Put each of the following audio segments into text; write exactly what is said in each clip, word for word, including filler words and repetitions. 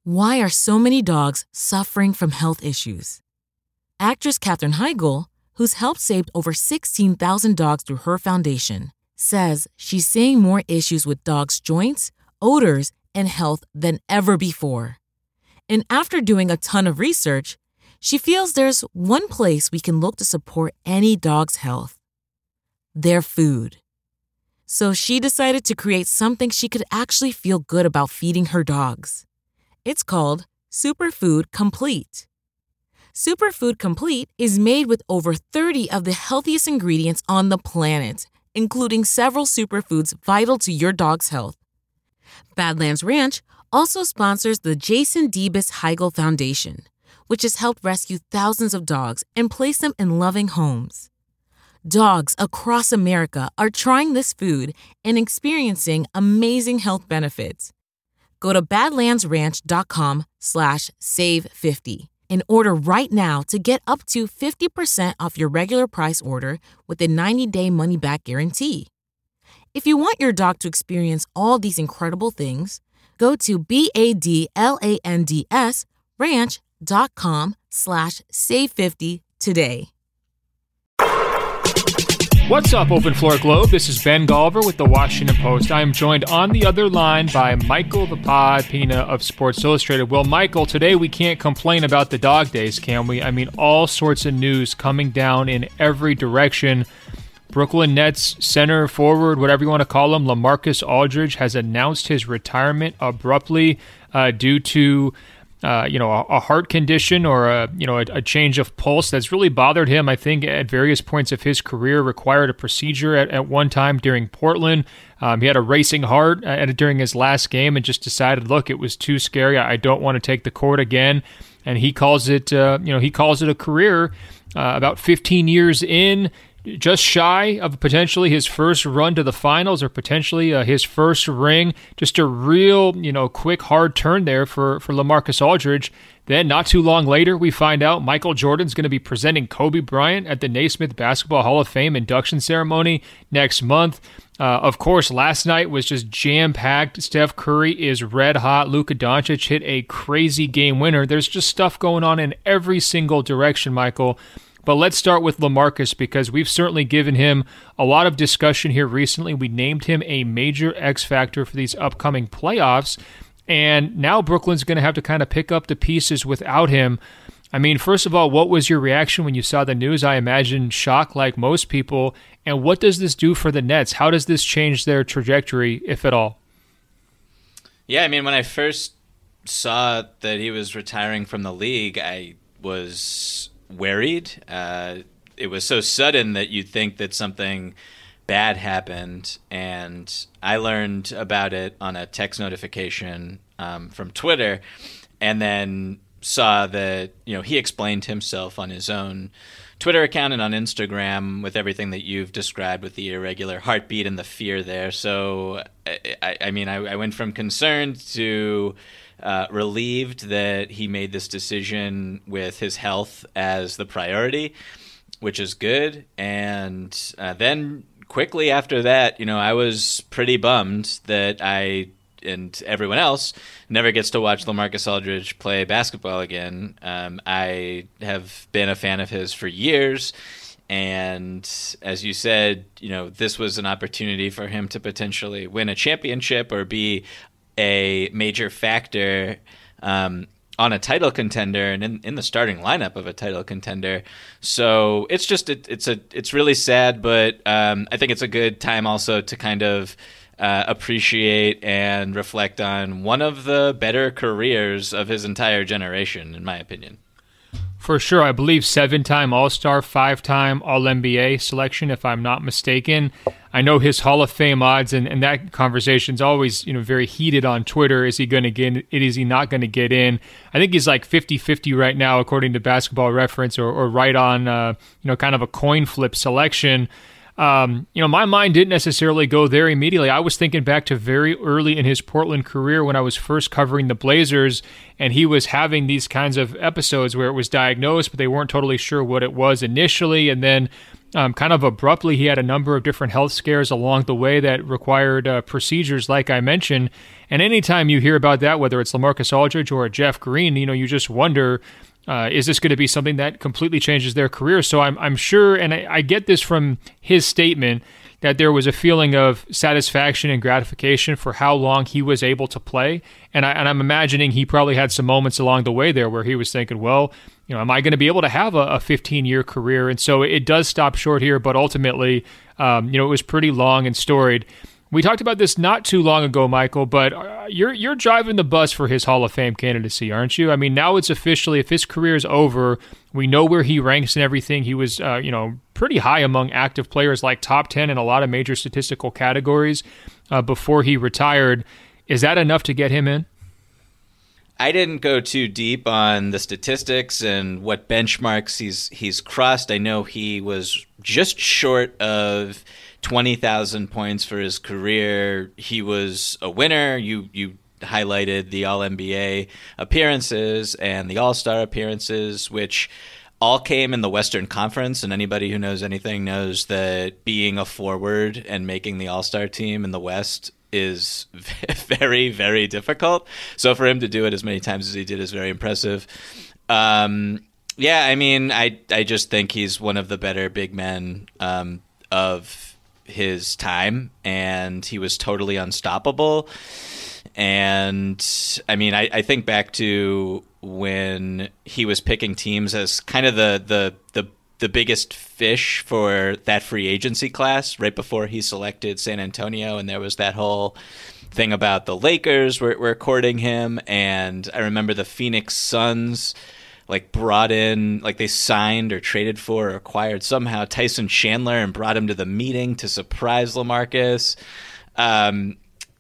Why are so many dogs suffering from health issues? Actress Katherine Heigl, who's helped save over sixteen thousand dogs through her foundation, says she's seeing more issues with dogs' joints, odors, and health than ever before. And after doing a ton of research, she feels there's one place we can look to support any dog's health: their food. So she decided to create something she could actually feel good about feeding her dogs. It's called Superfood Complete. Superfood Complete is made with over thirty of the healthiest ingredients on the planet, including several superfoods vital to your dog's health. Badlands Ranch also sponsors the Jason Debus Heigl Foundation, which has helped rescue thousands of dogs and place them in loving homes. Dogs across America are trying this food and experiencing amazing health benefits. Go to badlandsranch.com slash save 50 and order right now to get up to fifty percent off your regular price order with a ninety-day money-back guarantee. If you want your dog to experience all these incredible things, go to B-A-D-L-A-N-D-S ranch.com slash save 50 today. What's up, Open Floor Globe? This is Ben Golliver with The Washington Post. I am joined on the other line by Michael the Pod Pina of Sports Illustrated. Well, Michael, today we can't complain about the dog days, can we? I mean, all sorts of news coming down in every direction. Brooklyn Nets center forward, whatever you want to call him, LaMarcus Aldridge, has announced his retirement abruptly uh, due to Uh, you know, a, a heart condition or a you know a, a change of pulse that's really bothered him. I think at various points of his career, required a procedure at, at one time during Portland. Um, he had a racing heart uh, during his last game and just decided, look, it was too scary. I don't want to take the court again. And he calls it, uh, you know, he calls it a career. Uh, about fifteen years in, just shy of potentially his first run to the finals or potentially uh, his first ring. Just a real, you know, quick, hard turn there for, for LaMarcus Aldridge. Then not too long later, we find out Michael Jordan's going to be presenting Kobe Bryant at the Naismith Basketball Hall of Fame induction ceremony next month. Uh, of course, last night was just jam-packed. Steph Curry is red hot. Luka Doncic hit a crazy game winner. There's just stuff going on in every single direction, Michael. But let's start with LaMarcus because we've certainly given him a lot of discussion here recently. We named him a major X factor for these upcoming playoffs, and now Brooklyn's going to have to kind of pick up the pieces without him. I mean, first of all, what was your reaction when you saw the news? I imagine shock like most people. And what does this do for the Nets? How does this change their trajectory, if at all? Yeah, I mean, when I first saw that he was retiring from the league, I was worried. Uh, it was so sudden that you'd think that something bad happened, and I learned about it on a text notification um, from Twitter, and then saw that, you know, he explained himself on his own Twitter account and on Instagram with everything that you've described with the irregular heartbeat and the fear there. So, I, I mean, I, I went from concerned to uh, relieved that he made this decision with his health as the priority, which is good. And uh, then quickly after that, you know, I was pretty bummed that I and everyone else never gets to watch LaMarcus Aldridge play basketball again. Um, I have been a fan of his for years, and as you said, you know, this was an opportunity for him to potentially win a championship or be a major factor um, on a title contender and in, in the starting lineup of a title contender. So it's just it, it's a it's really sad, but um, I think it's a good time also to kind of Uh, appreciate and reflect on one of the better careers of his entire generation, in my opinion. For sure. I believe seven-time All-Star, five-time All-N B A selection, if I'm not mistaken. I know his Hall of Fame odds, and, and that conversation's always, you know, very heated on Twitter. Is he going to get in? Is he not going to get in? I think he's like fifty-fifty right now, according to Basketball Reference, or, or right on, uh, you know, kind of a coin flip selection. Um, you know, my mind didn't necessarily go there immediately. I was thinking back to very early in his Portland career when I was first covering the Blazers, and he was having these kinds of episodes where it was diagnosed, but they weren't totally sure what it was initially. And then um, kind of abruptly. He had a number of different health scares along the way that required uh, procedures, like I mentioned. And anytime you hear about that, whether it's LaMarcus Aldridge or Jeff Green, you know, you just wonder, uh, is this going to be something that completely changes their career? So I'm, I'm sure, and I, I get this from his statement, that there was a feeling of satisfaction and gratification for how long he was able to play. And, I, and I'm imagining he probably had some moments along the way there where he was thinking, well, you know, am I going to be able to have a, a fifteen-year career? And so it does stop short here, but ultimately, um, you know, it was pretty long and storied. We talked about this not too long ago, Michael, but you're you're driving the bus for his Hall of Fame candidacy, aren't you? I mean, now it's officially, if his career is over, we know where he ranks and everything. He was, uh, you know, pretty high among active players, like top ten in a lot of major statistical categories uh, before he retired. Is that enough to get him in? I didn't go too deep on the statistics and what benchmarks he's he's crossed. I know he was just short of twenty thousand points for his career. He was a winner. You you highlighted the All N B A appearances and the All-Star appearances, which all came in the Western Conference, and anybody who knows anything knows that being a forward and making the All-Star team in the West is very, very difficult. So for him to do it as many times as he did is very impressive. Um, yeah, I mean, I I just think he's one of the better big men um, of his time, and he was totally unstoppable. And I mean, I, I think back to when he was picking teams as kind of the the the the biggest fish for that free agency class right before he selected San Antonio. And there was that whole thing about the Lakers were, were courting him. And I remember the Phoenix Suns like brought in, like they signed or traded for or acquired somehow Tyson Chandler and brought him to the meeting to surprise LaMarcus. Um,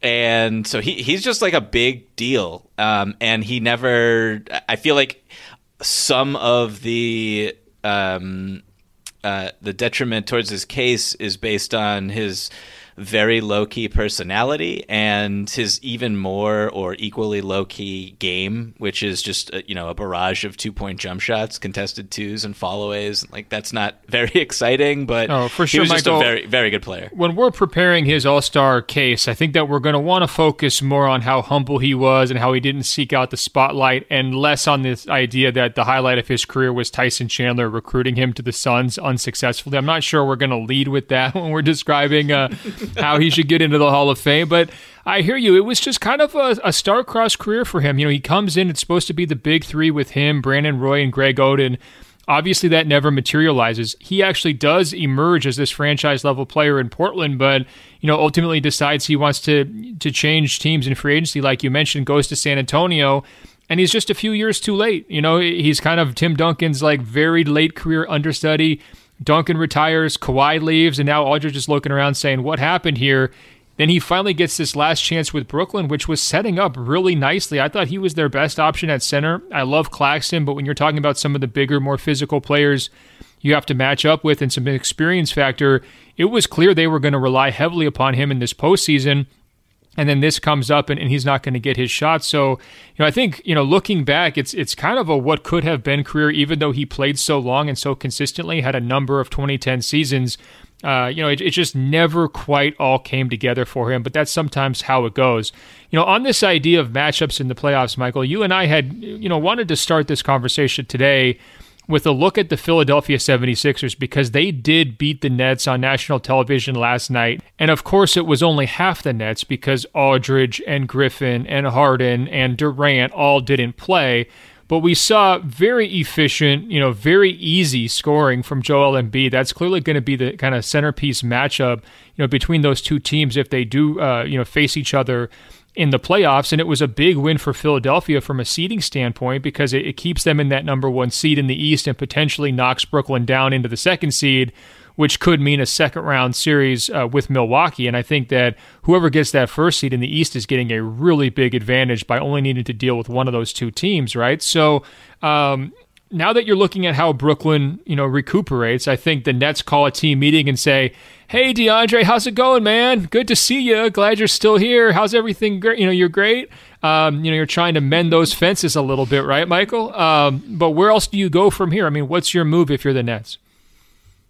and so he, he's just like a big deal. Um, and he never, I feel like some of the, Um, uh, the detriment towards his case is based on his very low-key personality and his even more or equally low-key game, which is just a, you know a barrage of two-point jump shots, contested twos, and followaways. Like that's not very exciting, but oh, for sure, he was just Michael, a very very good player. When we're preparing his All-Star case, I think that we're going to want to focus more on how humble he was and how he didn't seek out the spotlight, and less on this idea that the highlight of his career was Tyson Chandler recruiting him to the Suns unsuccessfully. I'm not sure we're going to lead with that when we're describing uh, how he should get into the Hall of Fame, but I hear you. It was just kind of a, a star-crossed career for him. You know, he comes in, it's supposed to be the big three with him, Brandon Roy, and Greg Oden. Obviously, that never materializes. He actually does emerge as this franchise-level player in Portland, but, you know, ultimately decides he wants to to change teams in free agency, like you mentioned, goes to San Antonio, and he's just a few years too late. You know, he's kind of Tim Duncan's, like, very late career understudy. Duncan retires, Kawhi leaves, and now Aldridge is looking around saying, what happened here? Then he finally gets this last chance with Brooklyn, which was setting up really nicely. I thought he was their best option at center. I love Claxton, but when you're talking about some of the bigger, more physical players you have to match up with and some experience factor, it was clear they were going to rely heavily upon him in this postseason. And then this comes up, and, and he's not going to get his shot. So, you know, I think, you know, looking back, it's it's kind of a what could have been career, even though he played so long and so consistently, had a number of twenty ten seasons. Uh, you know, it, it just never quite all came together for him, but that's sometimes how it goes. You know, on this idea of matchups in the playoffs, Michael, you and I had, you know, wanted to start this conversation today with a look at the Philadelphia seventy-sixers, because they did beat the Nets on national television last night. And of course, it was only half the Nets because Aldridge and Griffin and Harden and Durant all didn't play. But we saw very efficient, you know, very easy scoring from Joel Embiid. That's clearly going to be the kind of centerpiece matchup, you know, between those two teams if they do, uh, you know, face each other in the playoffs. And it was a big win for Philadelphia from a seeding standpoint, because it, it keeps them in that number one seed in the East and potentially knocks Brooklyn down into the second seed, which could mean a second round series uh, with Milwaukee. And I think that whoever gets that first seed in the East is getting a really big advantage by only needing to deal with one of those two teams, right? So um, now that you're looking at how Brooklyn, you know, recuperates, I think the Nets call a team meeting and say, hey, DeAndre, how's it going, man? Good to see you. Glad you're still here. How's everything? Great. You know, you're great. Um, you know, you're trying to mend those fences a little bit, right, Michael? Um, but where else do you go from here? I mean, what's your move if you're the Nets?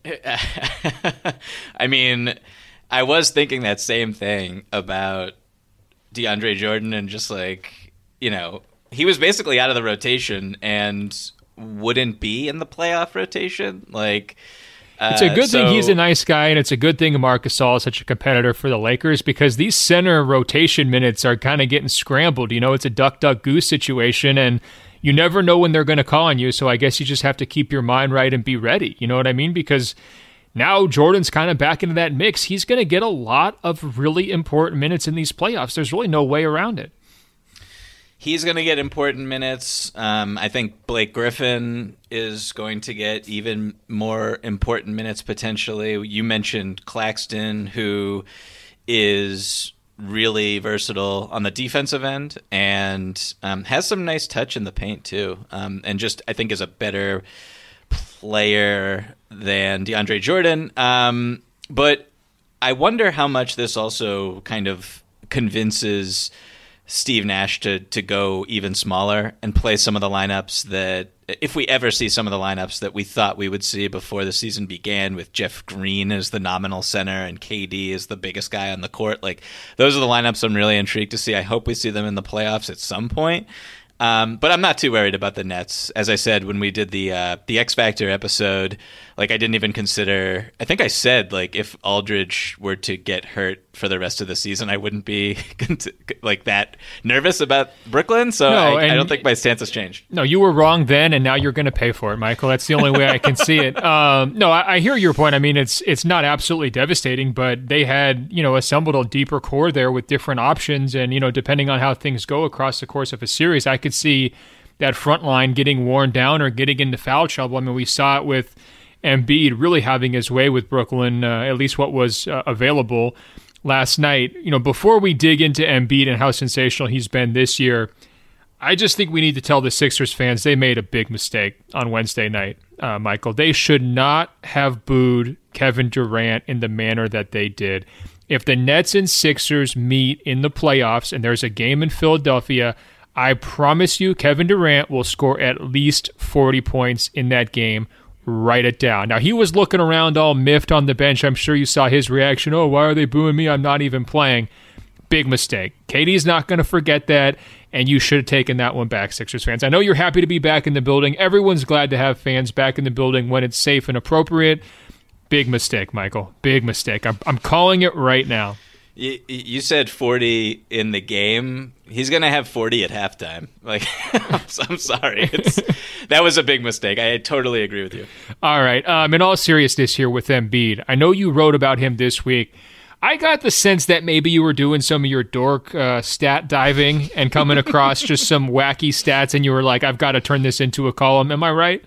I mean, I was thinking that same thing about DeAndre Jordan and just like, you know, he was basically out of the rotation and wouldn't be in the playoff rotation. Like, uh, it's a good so, thing he's a nice guy, and it's a good thing Marc Gasol is such a competitor for the Lakers, because these center rotation minutes are kind of getting scrambled. You know, it's a duck, duck, goose situation, and you never know when they're going to call on you. So I guess you just have to keep your mind right and be ready. You know what I mean? Because now Jordan's kind of back into that mix. He's going to get a lot of really important minutes in these playoffs. There's really no way around it. He's going to get important minutes. Um, I think Blake Griffin is going to get even more important minutes potentially. You mentioned Claxton, who is really versatile on the defensive end and um, has some nice touch in the paint too. Um, and just, I think, is a better player than DeAndre Jordan. Um, but I wonder how much this also kind of convinces Steve Nash to to go even smaller and play some of the lineups that, if we ever see some of the lineups that we thought we would see before the season began, with Jeff Green as the nominal center and K D as the biggest guy on the court. Like, those are the lineups I'm really intrigued to see. I hope we see them in the playoffs at some point. Um, but I'm not too worried about the Nets. As I said, when we did the uh, the X Factor episode, like, I didn't even consider, I think I said, like, if Aldridge were to get hurt for the rest of the season, I wouldn't be like that nervous about Brooklyn. So no, I, I don't think my stance has changed. No, you were wrong then, and now you're going to pay for it, Michael. That's the only way I can see it. Um, no, I, I hear your point. I mean, it's it's not absolutely devastating, but they had, you know, assembled a deeper core there with different options, and, you know, depending on how things go across the course of a series, I could see that front line getting worn down or getting into foul trouble. I mean, we saw it with Embiid really having his way with Brooklyn, uh, at least what was uh, available last night. You know, before we dig into Embiid and how sensational he's been this year, I just think we need to tell the Sixers fans they made a big mistake on Wednesday night, uh, Michael. They should not have booed Kevin Durant in the manner that they did. If the Nets and Sixers meet in the playoffs and there's a game in Philadelphia, I promise you Kevin Durant will score at least forty points in that game. Write it down. Now, he was looking around all miffed on the bench. I'm sure you saw his reaction. Oh, why are they booing me? I'm not even playing. Big mistake. K D's not going to forget that, and you should have taken that one back, Sixers fans. I know you're happy to be back in the building. Everyone's glad to have fans back in the building when it's safe and appropriate. Big mistake, Michael. Big mistake. I'm, I'm calling it right now. You, you said forty in the game. He's going to have forty at halftime. Like, I'm, I'm sorry. It's, that was a big mistake. I totally agree with you. All right. Um, in all seriousness here with Embiid, I know you wrote about him this week. I got the sense that maybe you were doing some of your dork uh, stat diving and coming across just some wacky stats, and you were like, I've got to turn this into a column. Am I right?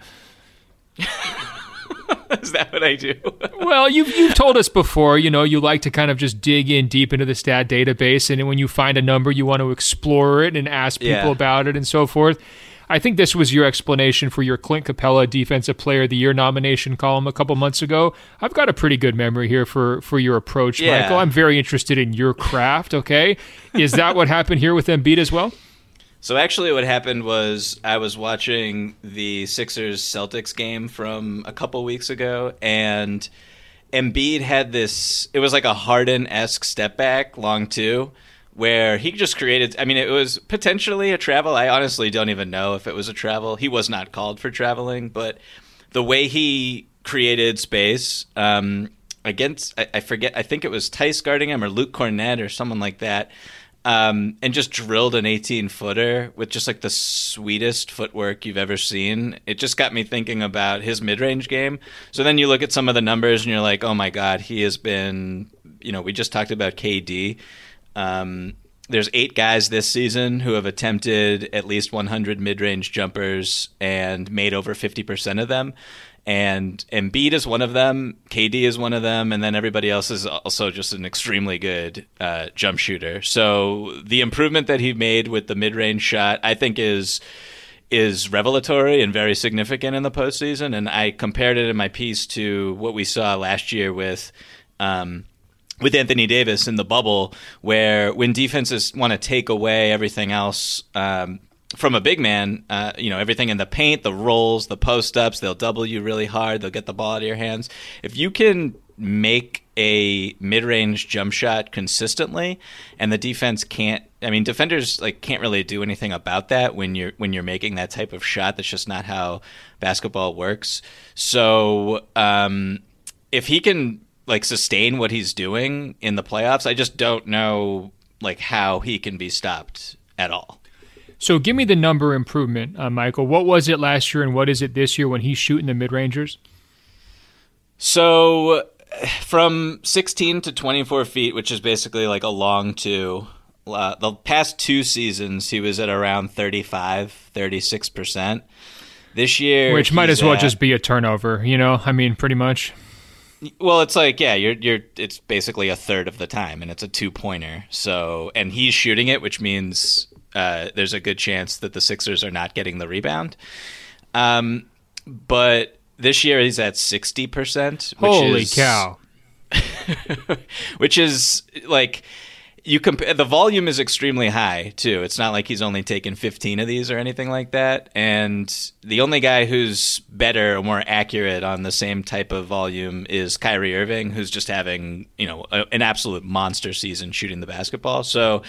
Is that what I do? Well, you've, you've told us before, you know, you like to kind of just dig in deep into the stat database, and when you find a number, you want to explore it and ask people yeah. about it and so forth. I think this was your explanation for your Clint Capella Defensive Player of the Year nomination column a couple months ago. I've got a pretty good memory here for, for your approach, yeah. Michael. I'm very interested in your craft, okay? Is that what happened here with Embiid as well? So actually what happened was I was watching the Sixers-Celtics game from a couple weeks ago, and Embiid had this, it was like a Harden-esque step back, long two, where he just created, I mean, it was potentially a travel. I honestly don't even know if it was a travel. He was not called for traveling, but the way he created space um, against, I, I forget, I think it was Tice guarding him or Luke Cornett or someone like that, um, and just drilled an eighteen-footer with just like the sweetest footwork you've ever seen. It just got me thinking about his mid-range game. So then you look at some of the numbers and you're like, oh my God, he has been, you know, we just talked about K D. Um, there's eight guys this season who have attempted at least one hundred mid-range jumpers and made over fifty percent of them. And Embiid is one of them, K D is one of them, and then everybody else is also just an extremely good uh, jump shooter. So the improvement that he made with the mid-range shot, I think, is is revelatory and very significant in the postseason. And I compared it in my piece to what we saw last year with um, with Anthony Davis in the bubble, where when defenses want to take away everything else, um, from a big man, uh, you know, everything in the paint, the rolls, the post-ups, they'll double you really hard. They'll get the ball out of your hands. If you can make a mid-range jump shot consistently, and the defense can't, I mean, defenders like can't really do anything about that when you're when you're making that type of shot. That's just not how basketball works. So um, if he can like sustain what he's doing in the playoffs, I just don't know like how he can be stopped at all. So give me the number improvement, uh, Michael. What was it last year and what is it this year when he's shooting the mid-rangers? So from sixteen to twenty-four feet, which is basically like a long two, uh, the past two seasons he was at around thirty-five, thirty-six percent. This year, which might as well at, just be a turnover, you know? I mean, pretty much. Well, it's like, yeah, you're you're it's basically a third of the time, and it's a two-pointer. So, and he's shooting it, which means Uh, there's a good chance that the Sixers are not getting the rebound. Um, but this year he's at sixty percent. Which Holy is, cow. Which is like, you compare, the volume is extremely high too. It's not like he's only taken fifteen of these or anything like that. And the only guy who's better or more accurate on the same type of volume is Kyrie Irving, who's just having, you know, a, an absolute monster season shooting the basketball. So,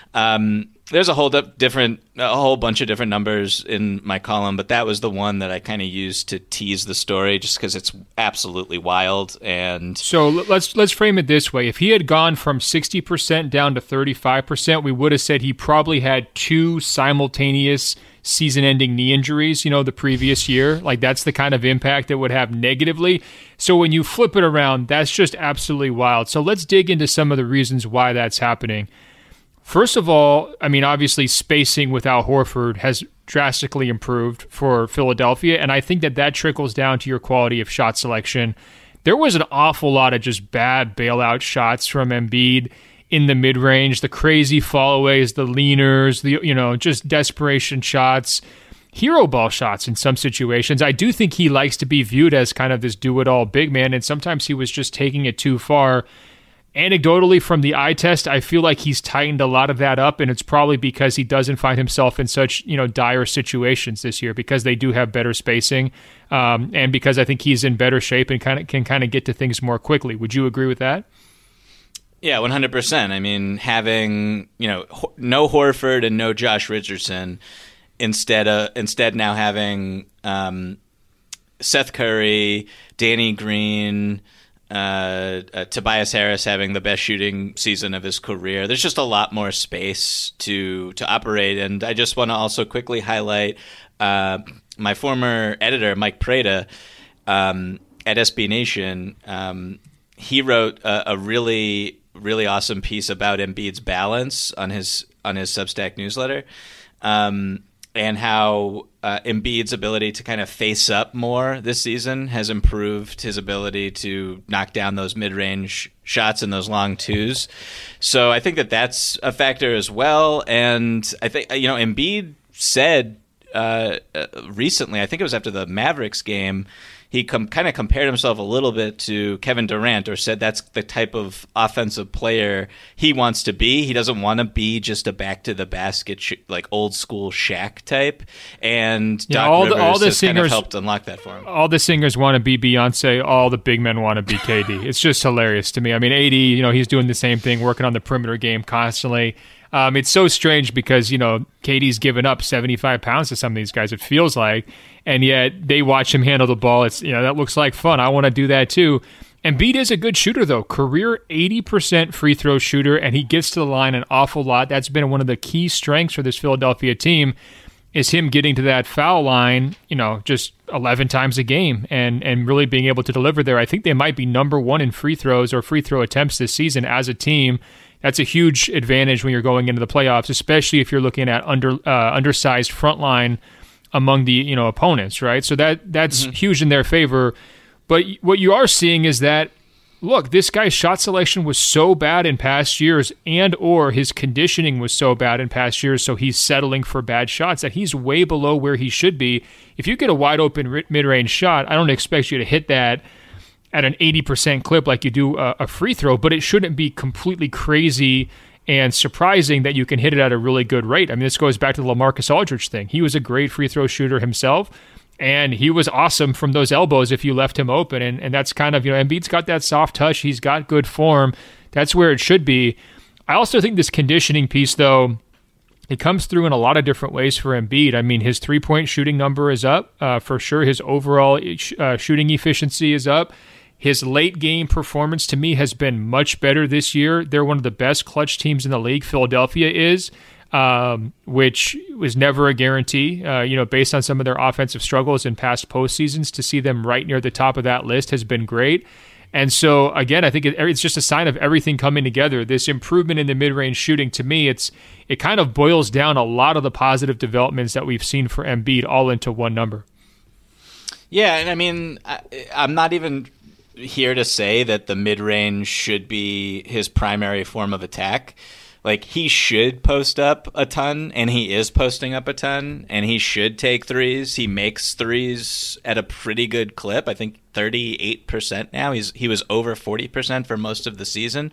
um, there's a whole different, a whole bunch of different numbers in my column, but that was the one that I kind of used to tease the story, just because it's absolutely wild. And so let's let's frame it this way: if he had gone from sixty percent down to thirty-five percent, we would have said he probably had two simultaneous season-ending knee injuries. You know, the previous year, like that's the kind of impact it would have negatively. So when you flip it around, that's just absolutely wild. So let's dig into some of the reasons why that's happening. First of all, I mean, obviously spacing with Al Horford has drastically improved for Philadelphia, and I think that that trickles down to your quality of shot selection. There was an awful lot of just bad bailout shots from Embiid in the mid-range, the crazy followaways, the leaners, the you know, just desperation shots, hero ball shots in some situations. I do think he likes to be viewed as kind of this do-it-all big man, and sometimes he was just taking it too far. Anecdotally, from the eye test, I feel like he's tightened a lot of that up, and it's probably because he doesn't find himself in such, you know, dire situations this year, because they do have better spacing, um, and because I think he's in better shape and kind of can kind of get to things more quickly. Would you agree with that? Yeah, one hundred percent. I mean, having, you know, no Horford and no Josh Richardson, instead of instead now having um, Seth Curry, Danny Green, Uh, uh, Tobias Harris having the best shooting season of his career. There's just a lot more space to to operate. And I just want to also quickly highlight uh, my former editor, Mike Prada, um, at S B Nation. Um, he wrote a, a really, really awesome piece about Embiid's balance on his on his Substack newsletter, um, and how uh, Embiid's ability to kind of face up more this season has improved his ability to knock down those mid-range shots and those long twos. So I think that that's a factor as well. And I think, you know, Embiid said uh, uh, recently, I think it was after the Mavericks game, he com- kind of compared himself a little bit to Kevin Durant, or said that's the type of offensive player he wants to be. He doesn't want to be just a back-to-the-basket, sh- like old-school Shaq type. And yeah, Doc all Rivers the, all the has singers, kind of helped unlock that for him. All the singers want to be Beyonce. All the big men want to be K D. It's just hilarious to me. I mean, A D, you know, he's doing the same thing, working on the perimeter game constantly. Um, it's so strange because, you know, K D's given up seventy-five pounds to some of these guys, it feels like, and yet they watch him handle the ball. It's, you know, that looks like fun. I want to do that too. Embiid is a good shooter, though. Career eighty percent free throw shooter, and he gets to the line an awful lot. That's been one of the key strengths for this Philadelphia team, is him getting to that foul line, you know, just eleven times a game and, and really being able to deliver there. I think they might be number one in free throws or free throw attempts this season as a team. That's a huge advantage when you're going into the playoffs, especially if you're looking at under uh, undersized front line among the, you know, opponents, right? So that that's mm-hmm. huge in their favor. But what you are seeing is that, look, this guy's shot selection was so bad in past years, and or his conditioning was so bad in past years, so he's settling for bad shots, that he's way below where he should be. If you get a wide open mid-range shot, I don't expect you to hit that at an eighty percent clip like you do a, a free throw, but it shouldn't be completely crazy and surprising that you can hit it at a really good rate. I mean, this goes back to the LaMarcus Aldridge thing. He was a great free throw shooter himself, and he was awesome from those elbows if you left him open. And, and that's kind of, you know, Embiid's got that soft touch. He's got good form. That's where it should be. I also think this conditioning piece, though, it comes through in a lot of different ways for Embiid. I mean, his three-point shooting number is up uh, for sure. His overall uh, shooting efficiency is up. His late-game performance, to me, has been much better this year. They're one of the best clutch teams in the league. Philadelphia is, um, which was never a guarantee. Uh, you know, based on some of their offensive struggles in past postseasons, to see them right near the top of that list has been great. And so, again, I think it, it's just a sign of everything coming together. This improvement in the mid-range shooting, to me, it's it kind of boils down a lot of the positive developments that we've seen for Embiid all into one number. Yeah, and I mean, I, I'm not even here to say that the mid-range should be his primary form of attack. Like, he should post up a ton, and he is posting up a ton, and he should take threes. He makes threes at a pretty good clip. I think thirty-eight percent now. He's he was over forty percent for most of the season.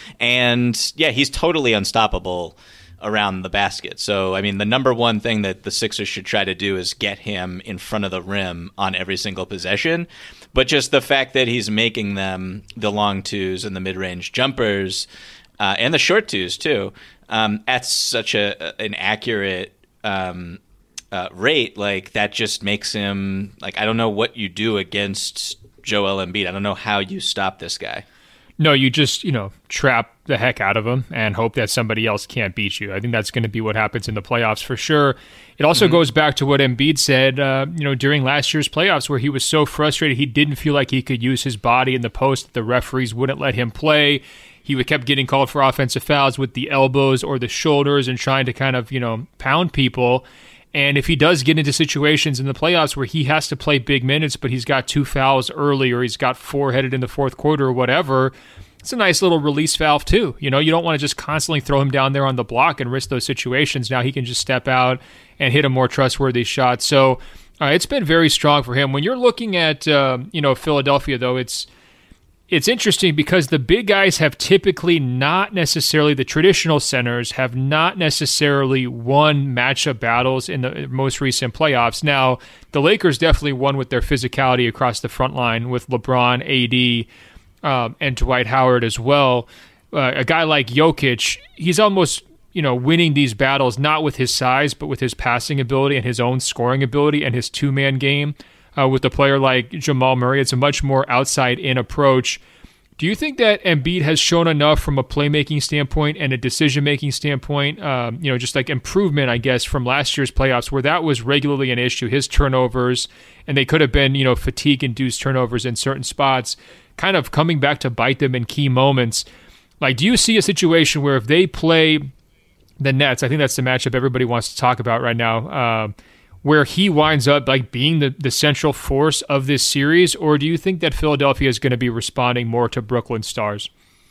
And, yeah, he's totally unstoppable around the basket. So, I mean, the number one thing that the Sixers should try to do is get him in front of the rim on every single possession. But just the fact that he's making them the long twos and the mid-range jumpers Uh, and the short twos too, um, at such a an accurate um, uh, rate, like that just makes him like I don't know what you do against Joel Embiid. I don't know how you stop this guy. No, you just, you know, trap the heck out of him and hope that somebody else can't beat you. I think that's going to be what happens in the playoffs for sure. It also mm-hmm. goes back to what Embiid said, uh, you know, during last year's playoffs, where he was so frustrated he didn't feel like he could use his body in the post. The referees wouldn't let him play. He kept getting called for offensive fouls with the elbows or the shoulders and trying to kind of, you know, pound people. And if he does get into situations in the playoffs where he has to play big minutes, but he's got two fouls early or he's got four headed in the fourth quarter or whatever, it's a nice little release valve too. You know, you don't want to just constantly throw him down there on the block and risk those situations. Now he can just step out and hit a more trustworthy shot. So uh, it's been very strong for him. When you're looking at, uh, you know, Philadelphia, though, it's It's interesting because the big guys have typically not necessarily, the traditional centers have not necessarily won matchup battles in the most recent playoffs. Now, the Lakers definitely won with their physicality across the front line with LeBron, A D, um, and Dwight Howard as well. Uh, a guy like Jokic, he's almost, you know, winning these battles not with his size, but with his passing ability and his own scoring ability and his two-man game. Uh, with a player like Jamal Murray, it's a much more outside-in approach. Do you think that Embiid has shown enough from a playmaking standpoint and a decision-making standpoint, um, you know, just like improvement, I guess, from last year's playoffs where that was regularly an issue, his turnovers, and they could have been, you know, fatigue-induced turnovers in certain spots, kind of coming back to bite them in key moments. Like, do you see a situation where if they play the Nets, I think that's the matchup everybody wants to talk about right now, uh, where he winds up like being the, the central force of this series, or do you think that Philadelphia is going to be responding more to Brooklyn stars?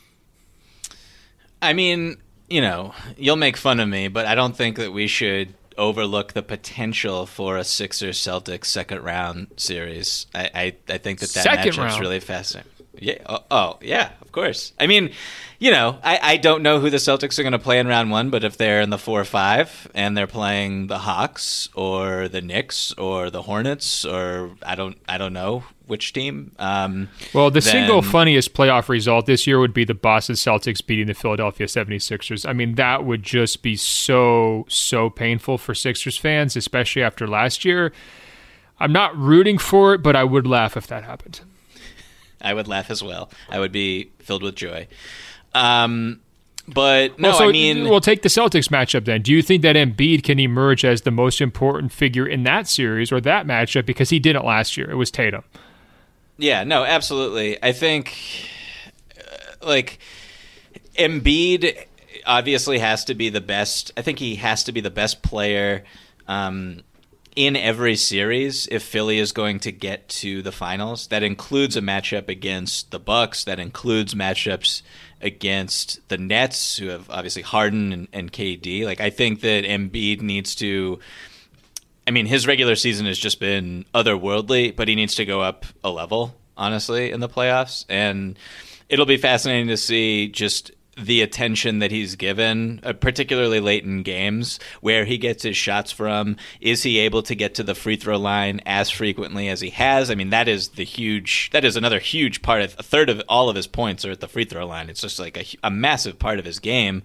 I mean, you know, you'll make fun of me, but I don't think that we should overlook the potential for a Sixers-Celtics second round series. I, I, I think that that second matchup's round. really fascinating. Yeah. Oh, oh, yeah, of course. I mean, you know, I, I don't know who the Celtics are going to play in round one, but if they're in the four or five and they're playing the Hawks or the Knicks or the Hornets or I don't I don't know which team. Um, well, the then, single funniest playoff result this year would be the Boston Celtics beating the Philadelphia seventy-sixers. I mean, that would just be so, so painful for Sixers fans, especially after last year. I'm not rooting for it, but I would laugh if that happened. I would laugh as well. I would be filled with joy. Um, but no, well, so I mean, we'll take the Celtics matchup then. Do you think that Embiid can emerge as the most important figure in that series or that matchup because he didn't last year? It was Tatum. Yeah, no, absolutely. I think uh, like Embiid obviously has to be the best. I think he has to be the best player um, in every series if Philly is going to get to the finals. That includes a matchup against the Bucks. That includes matchups against the Nets, who have obviously Harden and, and K D. Like, I think that Embiid needs to, I mean, his regular season has just been otherworldly, but he needs to go up a level, honestly, in the playoffs. And it'll be fascinating to see just the attention that he's given, uh, particularly late in games, where he gets his shots from. Is he able to get to the free throw line as frequently as he has? I mean, that is the huge, that is another huge part of, a third of all of his points are at the free throw line. It's just like a, a massive part of his game.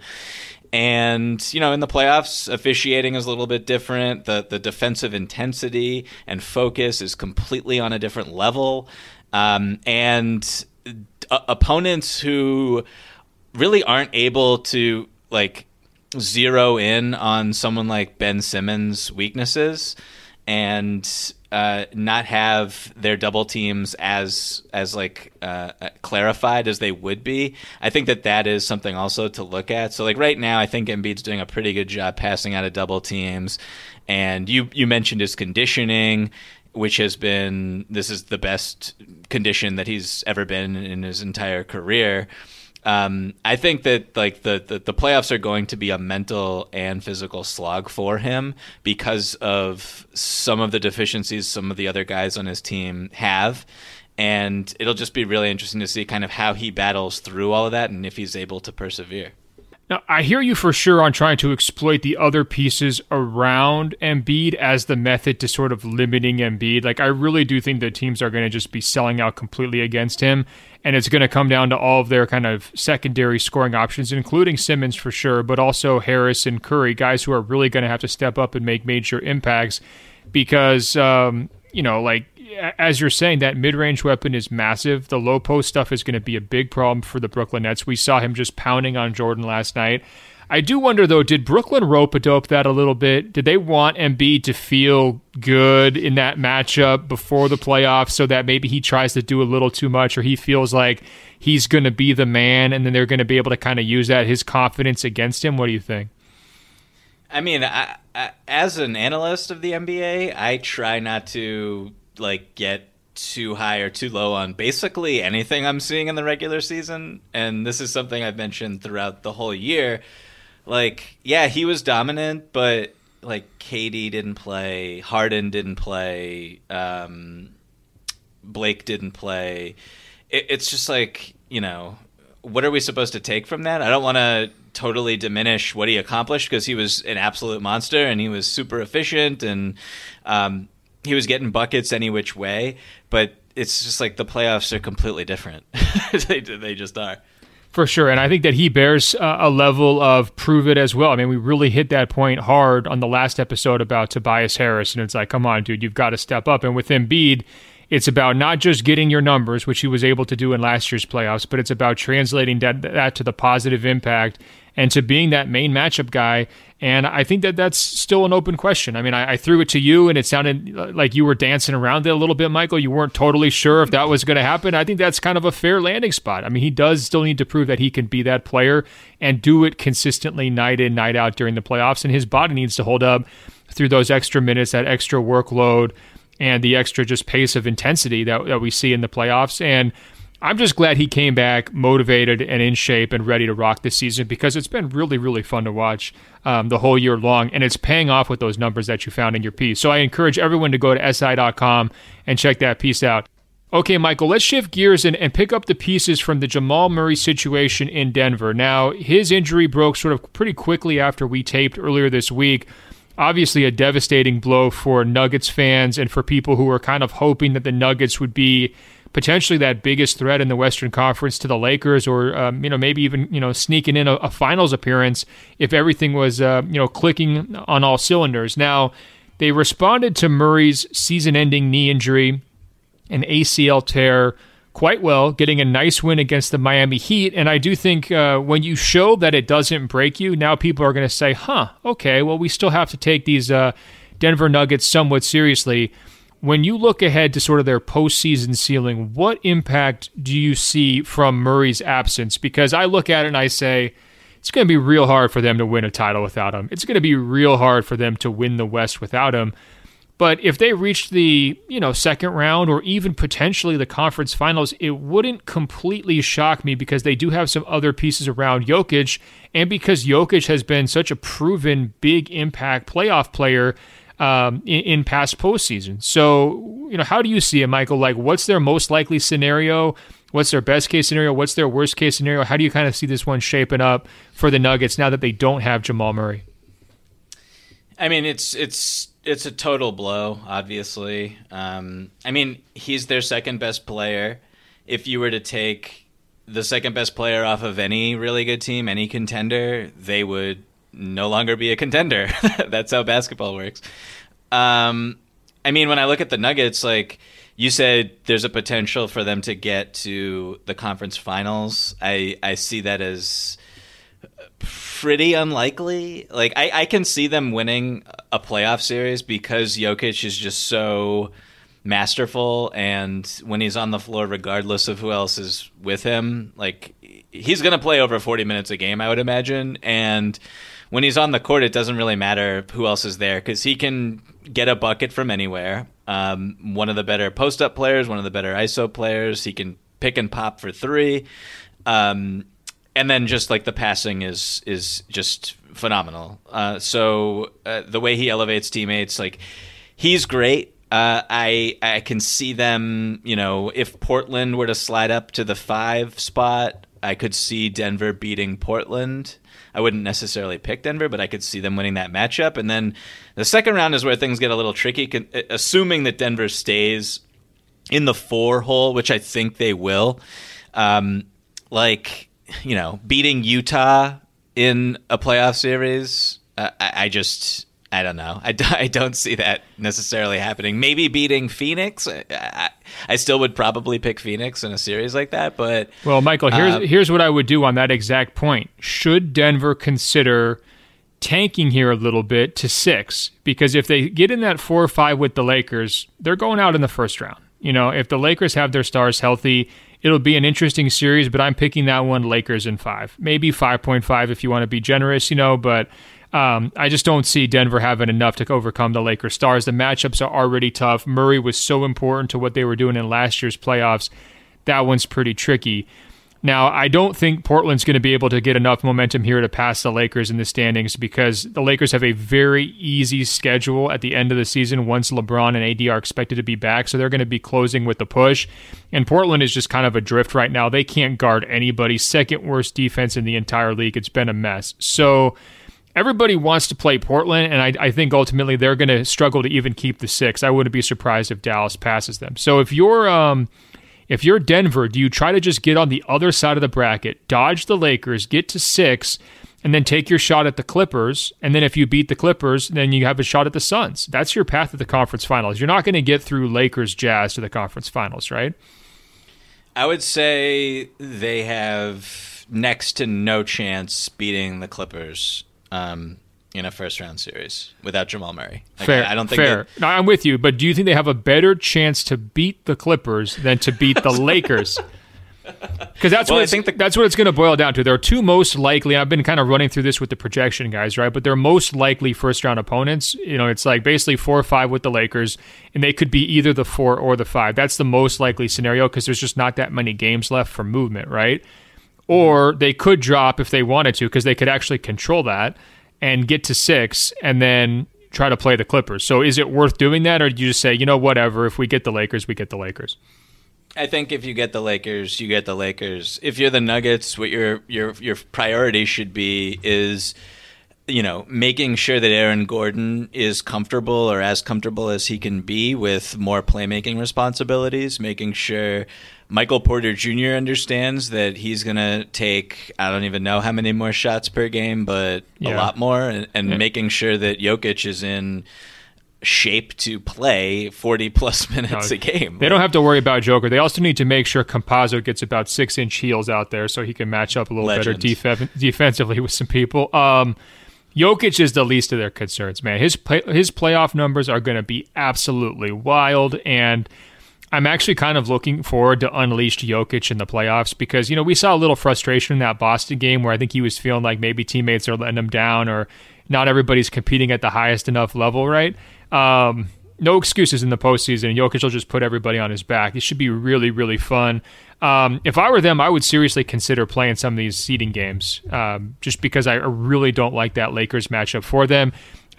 And, you know, in the playoffs, officiating is a little bit different. The the defensive intensity and focus is completely on a different level. Um, and uh, opponents who really aren't able to, like, zero in on someone like Ben Simmons' weaknesses and uh, not have their double teams as as like uh, clarified as they would be. I think that that is something also to look at. So like right now, I think Embiid's doing a pretty good job passing out of double teams. And you you mentioned his conditioning, which has been, this is the best condition that he's ever been in his entire career. Um, I think that like the, the, the playoffs are going to be a mental and physical slog for him because of some of the deficiencies some of the other guys on his team have. And it'll just be really interesting to see kind of how he battles through all of that and if he's able to persevere. Now, I hear you for sure on trying to exploit the other pieces around Embiid as the method to sort of limiting Embiid. Like, I really do think that teams are going to just be selling out completely against him, and it's going to come down to all of their kind of secondary scoring options, including Simmons for sure, but also Harris and Curry, guys who are really going to have to step up and make major impacts because, um, you know, like, as you're saying, that mid-range weapon is massive. The low post stuff is going to be a big problem for the Brooklyn Nets. We saw him just pounding on Jordan last night. I do wonder, though, did Brooklyn rope-a-dope that a little bit? Did they want Embiid to feel good in that matchup before the playoffs so that maybe he tries to do a little too much or he feels like he's going to be the man and then they're going to be able to kind of use that, his confidence against him? What do you think? I mean, I, I, as an analyst of the N B A, I try not to like get too high or too low on basically anything I'm seeing in the regular season. And this is something I've mentioned throughout the whole year. Like, yeah, he was dominant, but like K D didn't play, Harden didn't play, um, Blake didn't play. It, it's just like, you know, what are we supposed to take from that? I don't want to totally diminish what he accomplished because he was an absolute monster and he was super efficient and, um, he was getting buckets any which way, but it's just like the playoffs are completely different. they, they just are. For sure, and I think that he bears uh, a level of prove it as well. I mean, we really hit that point hard on the last episode about Tobias Harris, and it's like, come on, dude, you've got to step up. And with Embiid, it's about not just getting your numbers, which he was able to do in last year's playoffs, but it's about translating that, that to the positive impact and to being that main matchup guy. And I think that that's still an open question. I mean, I, I threw it to you, and it sounded like you were dancing around it a little bit, Michael. You weren't totally sure if that was going to happen. I think that's kind of a fair landing spot. I mean, he does still need to prove that he can be that player and do it consistently night in, night out during the playoffs, and his body needs to hold up through those extra minutes, that extra workload, and the extra just pace of intensity that, that we see in the playoffs. And I'm just glad he came back motivated and in shape and ready to rock this season because it's been really, really fun to watch um, the whole year long, and it's paying off with those numbers that you found in your piece. So I encourage everyone to go to S I dot com and check that piece out. Okay, Michael, let's shift gears and, and pick up the pieces from the Jamal Murray situation in Denver. Now, his injury broke sort of pretty quickly after we taped earlier this week. Obviously a devastating blow for Nuggets fans and for people who were kind of hoping that the Nuggets would be potentially that biggest threat in the Western Conference to the Lakers, or um, you know, maybe even, you know, sneaking in a, a finals appearance if everything was uh, you know, clicking on all cylinders. Now, they responded to Murray's season-ending knee injury, an A C L tear, quite well, getting a nice win against the Miami Heat. And I do think uh, when you show that it doesn't break you, now people are going to say, huh, okay, well, we still have to take these uh, Denver Nuggets somewhat seriously. When you look ahead to sort of their postseason ceiling, what impact do you see from Murray's absence? Because I look at it and I say, it's going to be real hard for them to win a title without him. It's going to be real hard for them to win the West without him. But if they reach the, you know, second round or even potentially the conference finals, it wouldn't completely shock me because they do have some other pieces around Jokic, and because Jokic has been such a proven big impact playoff player. um, in, in past postseason. So, you know, how do you see it, Michael? Like, what's their most likely scenario? What's their best case scenario? What's their worst case scenario? How do you kind of see this one shaping up for the Nuggets now that they don't have Jamal Murray? I mean, it's it's it's a total blow, obviously. Um, I mean, he's their second best player. If you were to take the second best player off of any really good team, any contender, they would no longer be a contender. That's how basketball works. Um, I mean, when I look at the Nuggets, like you said, there's a potential for them to get to the conference finals. I, I see that as pretty unlikely. Like, I, I can see them winning a playoff series because Jokic is just so masterful, and when he's on the floor, regardless of who else is with him, like, he's going to play over forty minutes a game, I would imagine. And when he's on the court, it doesn't really matter who else is there because he can get a bucket from anywhere. Um, one of the better post-up players, one of the better I S O players. He can pick and pop for three. Um, and then just like the passing is is just phenomenal. Uh, so uh, the way he elevates teammates, like, he's great. Uh, I I can see them, you know, if Portland were to slide up to the five spot, I could see Denver beating Portland. I wouldn't necessarily pick Denver, but I could see them winning that matchup. And then the second round is where things get a little tricky, assuming that Denver stays in the four hole, which I think they will. Um, like, you know, beating Utah in a playoff series, uh, I, I just... I don't know. I, I don't see that necessarily happening. Maybe beating Phoenix. I, I still would probably pick Phoenix in a series like that. But well, Michael, here's um, here's what I would do on that exact point. Should Denver consider tanking here a little bit to six? Because if they get in that four or five with the Lakers, they're going out in the first round. You know, if the Lakers have their stars healthy, it'll be an interesting series. But I'm picking that one Lakers in five, maybe five point five if you want to be generous. You know, but. Um, I just don't see Denver having enough to overcome the Lakers stars. The matchups are already tough. Murray was so important to what they were doing in last year's playoffs. That one's pretty tricky. Now, I don't think Portland's going to be able to get enough momentum here to pass the Lakers in the standings because the Lakers have a very easy schedule at the end of the season once LeBron and A D are expected to be back, so they're going to be closing with the push. And Portland is just kind of adrift right now. They can't guard anybody. Second worst defense in the entire league. It's been a mess. So everybody wants to play Portland, and I, I think ultimately they're going to struggle to even keep the six. I wouldn't be surprised if Dallas passes them. So if you're um, if you're Denver, do you try to just get on the other side of the bracket, dodge the Lakers, get to six, and then take your shot at the Clippers? And then if you beat the Clippers, then you have a shot at the Suns. That's your path to the conference finals. You're not going to get through Lakers Jazz to the conference finals, right? I would say they have next to no chance beating the Clippers Um, in a first-round series without Jamal Murray. Like, fair, I, I don't think fair. That... No, I'm with you, but do you think they have a better chance to beat the Clippers than to beat the Lakers? Because that's, well, what I think the... that's what it's going to boil down to. There are two most likely, I've been kind of running through this with the projection guys, right? But they're most likely first-round opponents. You know, it's like basically four or five with the Lakers, and they could be either the four or the five. That's the most likely scenario because there's just not that many games left for movement, right? Or they could drop if they wanted to because they could actually control that and get to six and then try to play the Clippers. So is it worth doing that, or do you just say, you know, whatever, if we get the Lakers, we get the Lakers? I think if you get the Lakers, you get the Lakers. If you're the Nuggets, what your your your priority should be is, you know, making sure that Aaron Gordon is comfortable or as comfortable as he can be with more playmaking responsibilities, making sure Michael Porter Junior understands that he's going to take, I don't even know how many more shots per game, but yeah. a lot more, and, and yeah. making sure that Jokic is in shape to play forty-plus minutes no, a game. They don't have to worry about Joker. They also need to make sure Campazzo gets about six-inch heels out there so he can match up a little Legend. better def- defensively with some people. Um, Jokic is the least of their concerns, man. His play- his playoff numbers are going to be absolutely wild, and I'm actually kind of looking forward to unleashed Jokic in the playoffs because, you know, we saw a little frustration in that Boston game where I think he was feeling like maybe teammates are letting him down or not everybody's competing at the highest enough level, right? Um, no excuses in the postseason. Jokic will just put everybody on his back. It should be really, really fun. Um, if I were them, I would seriously consider playing some of these seeding games um, just because I really don't like that Lakers matchup for them.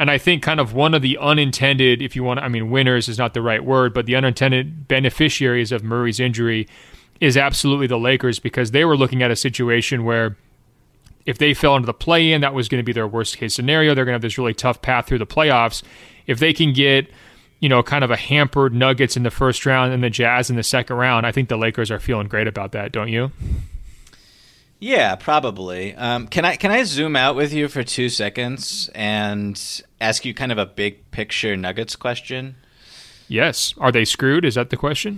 And I think kind of one of the unintended, if you want, I mean, winners is not the right word, but the unintended beneficiaries of Murray's injury is absolutely the Lakers, because they were looking at a situation where if they fell into the play-in, that was going to be their worst-case scenario. They're going to have this really tough path through the playoffs. If they can get, you know, kind of a hampered Nuggets in the first round and the Jazz in the second round, I think the Lakers are feeling great about that, don't you? Yeah, probably. Um, can I can I zoom out with you for two seconds and ask you kind of a big picture Nuggets question? Yes. Are they screwed? Is that the question?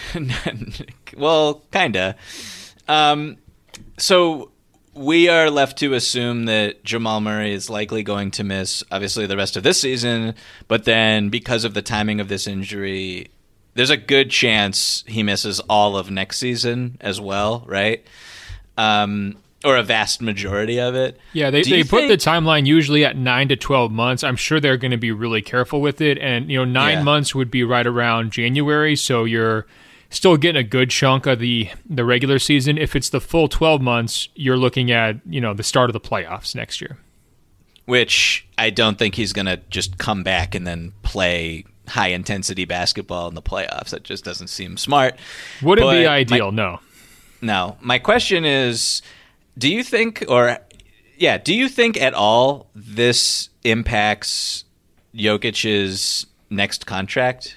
Well, kinda. Um, so we are left to assume that Jamal Murray is likely going to miss, obviously, the rest of this season, but then because of the timing of this injury, there's a good chance he misses all of next season as well, right? Um, or a vast majority of it. Yeah, they, they put think... the timeline usually at nine to twelve months. I'm sure they're going to be really careful with it. And, you know, nine yeah. months would be right around January. So you're still getting a good chunk of the, the regular season. If it's the full twelve months, you're looking at, you know, the start of the playoffs next year. Which I don't think he's going to just come back and then play high-intensity basketball in the playoffs. That just doesn't seem smart. Wouldn't but be ideal, my, no. No. My question is, do you think, or yeah, do you think at all this impacts Jokic's next contract?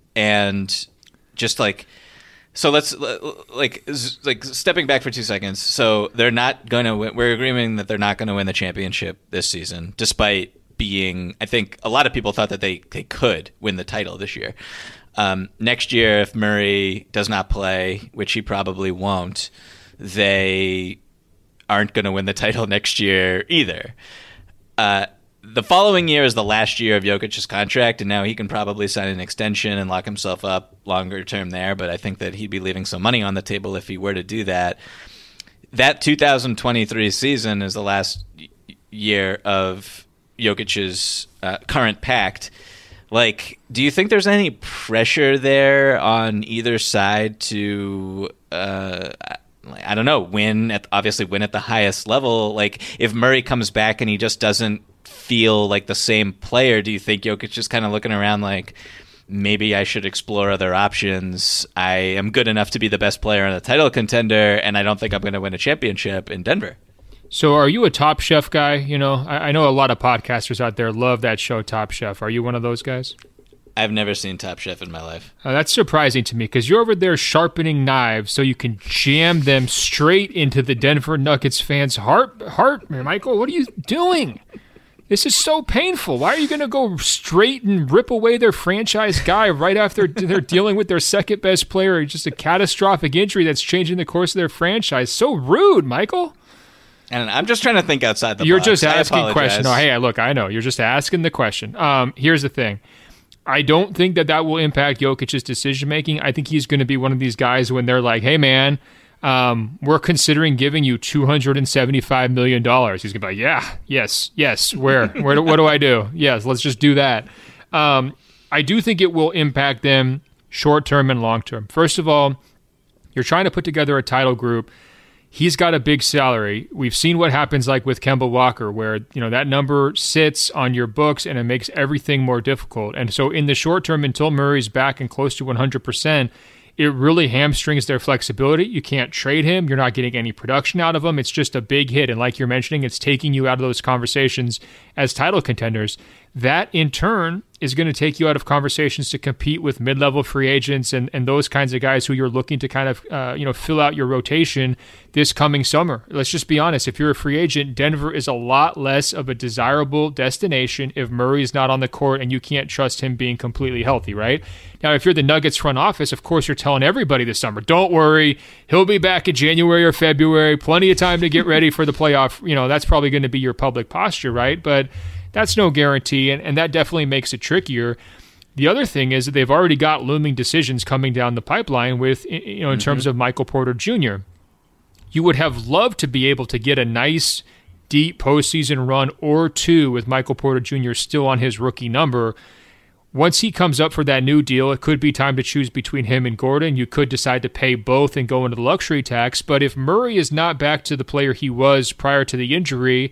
And just like, so let's like like stepping back for two seconds. So they're not going to win. We're agreeing that they're not going to win the championship this season, despite being, I think a lot of people thought that they, they could win the title this year. Um, next year, if Murray does not play, which he probably won't, they aren't going to win the title next year either. Uh, the following year is the last year of Jokic's contract, and now he can probably sign an extension and lock himself up longer term there, but I think that he'd be leaving some money on the table if he were to do that. That two thousand twenty-three season is the last year of Jokic's uh, current pact. Like, do you think there's any pressure there on either side to, uh, I don't know, win at obviously win at the highest level? Like, if Murray comes back and he just doesn't feel like the same player, do you think Jokic is kind of looking around like, maybe I should explore other options? I am good enough to be the best player in a title contender, and I don't think I'm going to win a championship in Denver. So are you a Top Chef guy? You know, I, I know a lot of podcasters out there love that show, Top Chef. Are you one of those guys? I've never seen Top Chef in my life. Uh, that's surprising to me, because you're over there sharpening knives so you can jam them straight into the Denver Nuggets fans' heart. Heart, Michael, what are you doing? This is so painful. Why are you going to go straight and rip away their franchise guy right after they're dealing with their second best player? Just a catastrophic injury that's changing the course of their franchise. So rude, Michael. And I'm just trying to think outside the You're box. just asking questions. No, hey, look, I know. You're just asking the question. Um, here's the thing. I don't think that that will impact Jokic's decision-making. I think he's going to be one of these guys when they're like, hey, man, um, we're considering giving you two hundred seventy-five million dollars. He's going to be like, yeah, yes, yes. Where? Where? Do, what do I do? Yes, let's just do that. Um, I do think it will impact them short-term and long-term. First of all, you're trying to put together a title group. He's got a big salary. We've seen what happens like with Kemba Walker, where, you know, that number sits on your books and it makes everything more difficult. And so in the short term, until Murray's back and close to one hundred percent, it really hamstrings their flexibility. You can't trade him. You're not getting any production out of him. It's just a big hit. And like you're mentioning, it's taking you out of those conversations as title contenders. That, in turn, is going to take you out of conversations to compete with mid-level free agents and, and those kinds of guys who you're looking to kind of uh, you know fill out your rotation this coming summer. Let's just be honest. If you're a free agent, Denver is a lot less of a desirable destination if Murray is not on the court and you can't trust him being completely healthy, right? Now, if you're the Nuggets front office, of course, you're telling everybody this summer, don't worry, he'll be back in January or February, plenty of time to get ready for the playoff. You know, that's probably going to be your public posture, right? But that's no guarantee, and, and that definitely makes it trickier. The other thing is that they've already got looming decisions coming down the pipeline with, you know, in mm-hmm. terms of Michael Porter Junior You would have loved to be able to get a nice, deep postseason run or two with Michael Porter Junior still on his rookie number. Once he comes up for that new deal, it could be time to choose between him and Gordon. You could decide to pay both and go into the luxury tax. But if Murray is not back to the player he was prior to the injury,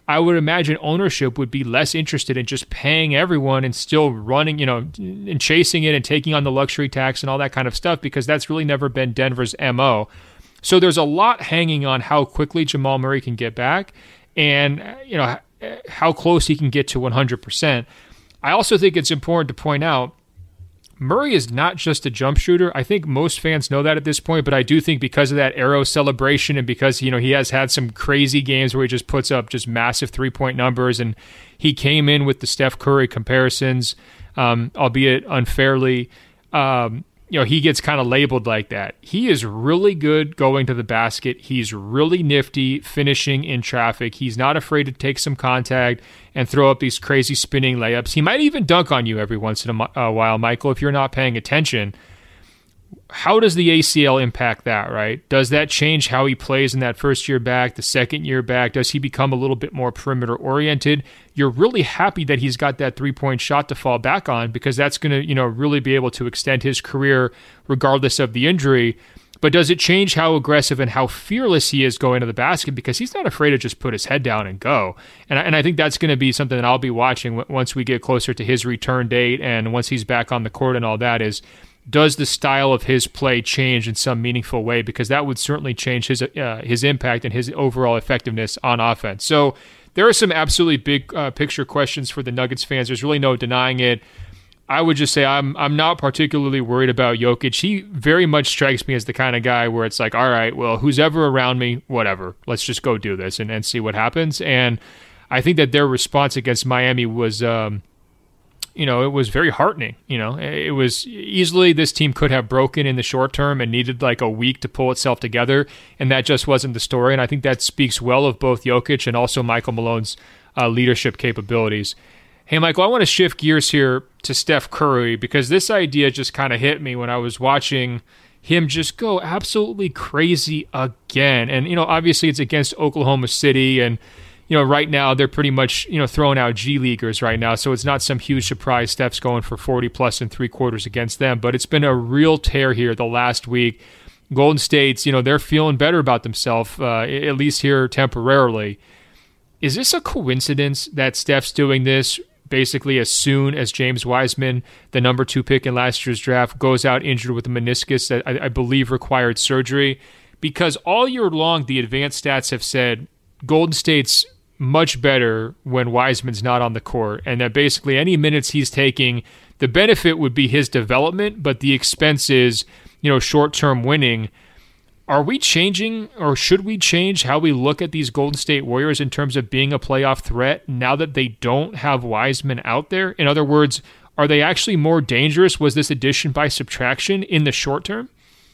I would imagine ownership would be less interested in just paying everyone and still running, you know, and chasing it and taking on the luxury tax and all that kind of stuff, because that's really never been Denver's M O. So there's a lot hanging on how quickly Jamal Murray can get back and, you know, how close he can get to one hundred percent. I also think it's important to point out Murray is not just a jump shooter. I think most fans know that at this point, but I do think because of that arrow celebration and because, you know, he has had some crazy games where he just puts up just massive three-point numbers, and he came in with the Steph Curry comparisons, um, albeit unfairly. Um, you know, he gets kind of labeled like that. He is really good going to the basket. He's really nifty finishing in traffic. He's not afraid to take some contact and throw up these crazy spinning layups. He might even dunk on you every once in a while, Michael, if you're not paying attention. How does the A C L impact that, right? Does that change how he plays in that first year back, the second year back? Does he become a little bit more perimeter oriented? You're really happy that he's got that three-point shot to fall back on, because that's going to, you know, really be able to extend his career regardless of the injury. But does it change how aggressive and how fearless he is going to the basket, because he's not afraid to just put his head down and go? And I, and I think that's going to be something that I'll be watching once we get closer to his return date and once he's back on the court and all that is, does the style of his play change in some meaningful way? Because that would certainly change his uh, his impact and his overall effectiveness on offense. So there are some absolutely big uh, picture questions for the Nuggets fans. There's really no denying it. I would just say I'm I'm not particularly worried about Jokic. He very much strikes me as the kind of guy where it's like, all right, well, who's ever around me, whatever. Let's just go do this and, and see what happens. And I think that their response against Miami was um, – you know, it was very heartening. You know, it was easily this team could have broken in the short term and needed like a week to pull itself together, and that just wasn't the story. And I think that speaks well of both Jokic and also Michael Malone's uh, leadership capabilities. Hey, Michael, I want to shift gears here to Steph Curry, because this idea just kind of hit me when I was watching him just go absolutely crazy again. And, you know, obviously it's against Oklahoma City, and you know, right now they're pretty much, you know, throwing out G Leaguers right now, so it's not some huge surprise Steph's going for forty plus in three quarters against them. But it's been a real tear here the last week. Golden State's, you know, they're feeling better about themselves, uh, at least here temporarily. Is this a coincidence that Steph's doing this basically as soon as James Wiseman, the number two pick in last year's draft, goes out injured with a meniscus that I, I believe required surgery? Because all year long, the advanced stats have said Golden State's much better when Wiseman's not on the court, and that basically any minutes he's taking, the benefit would be his development, but the expense is, you know, short-term winning. Are we changing, or should we change how we look at these Golden State Warriors in terms of being a playoff threat now that they don't have Wiseman out there? In other words, are they actually more dangerous? Was this addition by subtraction in the short term?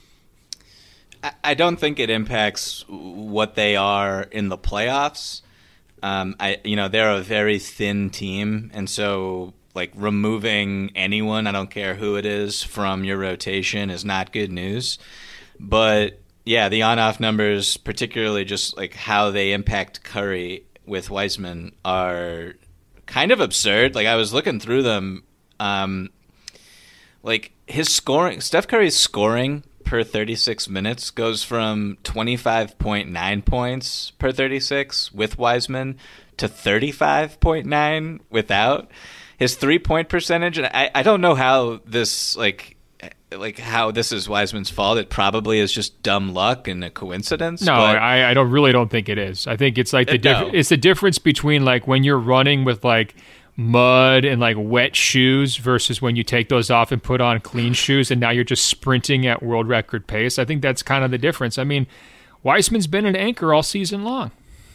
I don't think it impacts what they are in the playoffs. Um, I, you know, they're a very thin team, and so like removing anyone, I don't care who it is, from your rotation is not good news. But yeah, the on-off numbers, particularly just like how they impact Curry with Wiseman, are kind of absurd. Like I was looking through them, um, like his scoring, Steph Curry's scoring per thirty-six minutes goes from twenty-five point nine points per thirty-six with Wiseman to thirty-five point nine without. His three-point percentage, and I, I don't know how this like like how this is Wiseman's fault. It probably is just dumb luck and a coincidence. No, but I, I don't really don't think it is. I think it's like the no. diff- it's the difference between like when you're running with like mud and like wet shoes versus when you take those off and put on clean shoes and now you're just sprinting at world record pace. I think that's kind of the difference. I mean, Wiseman's been an anchor all season long.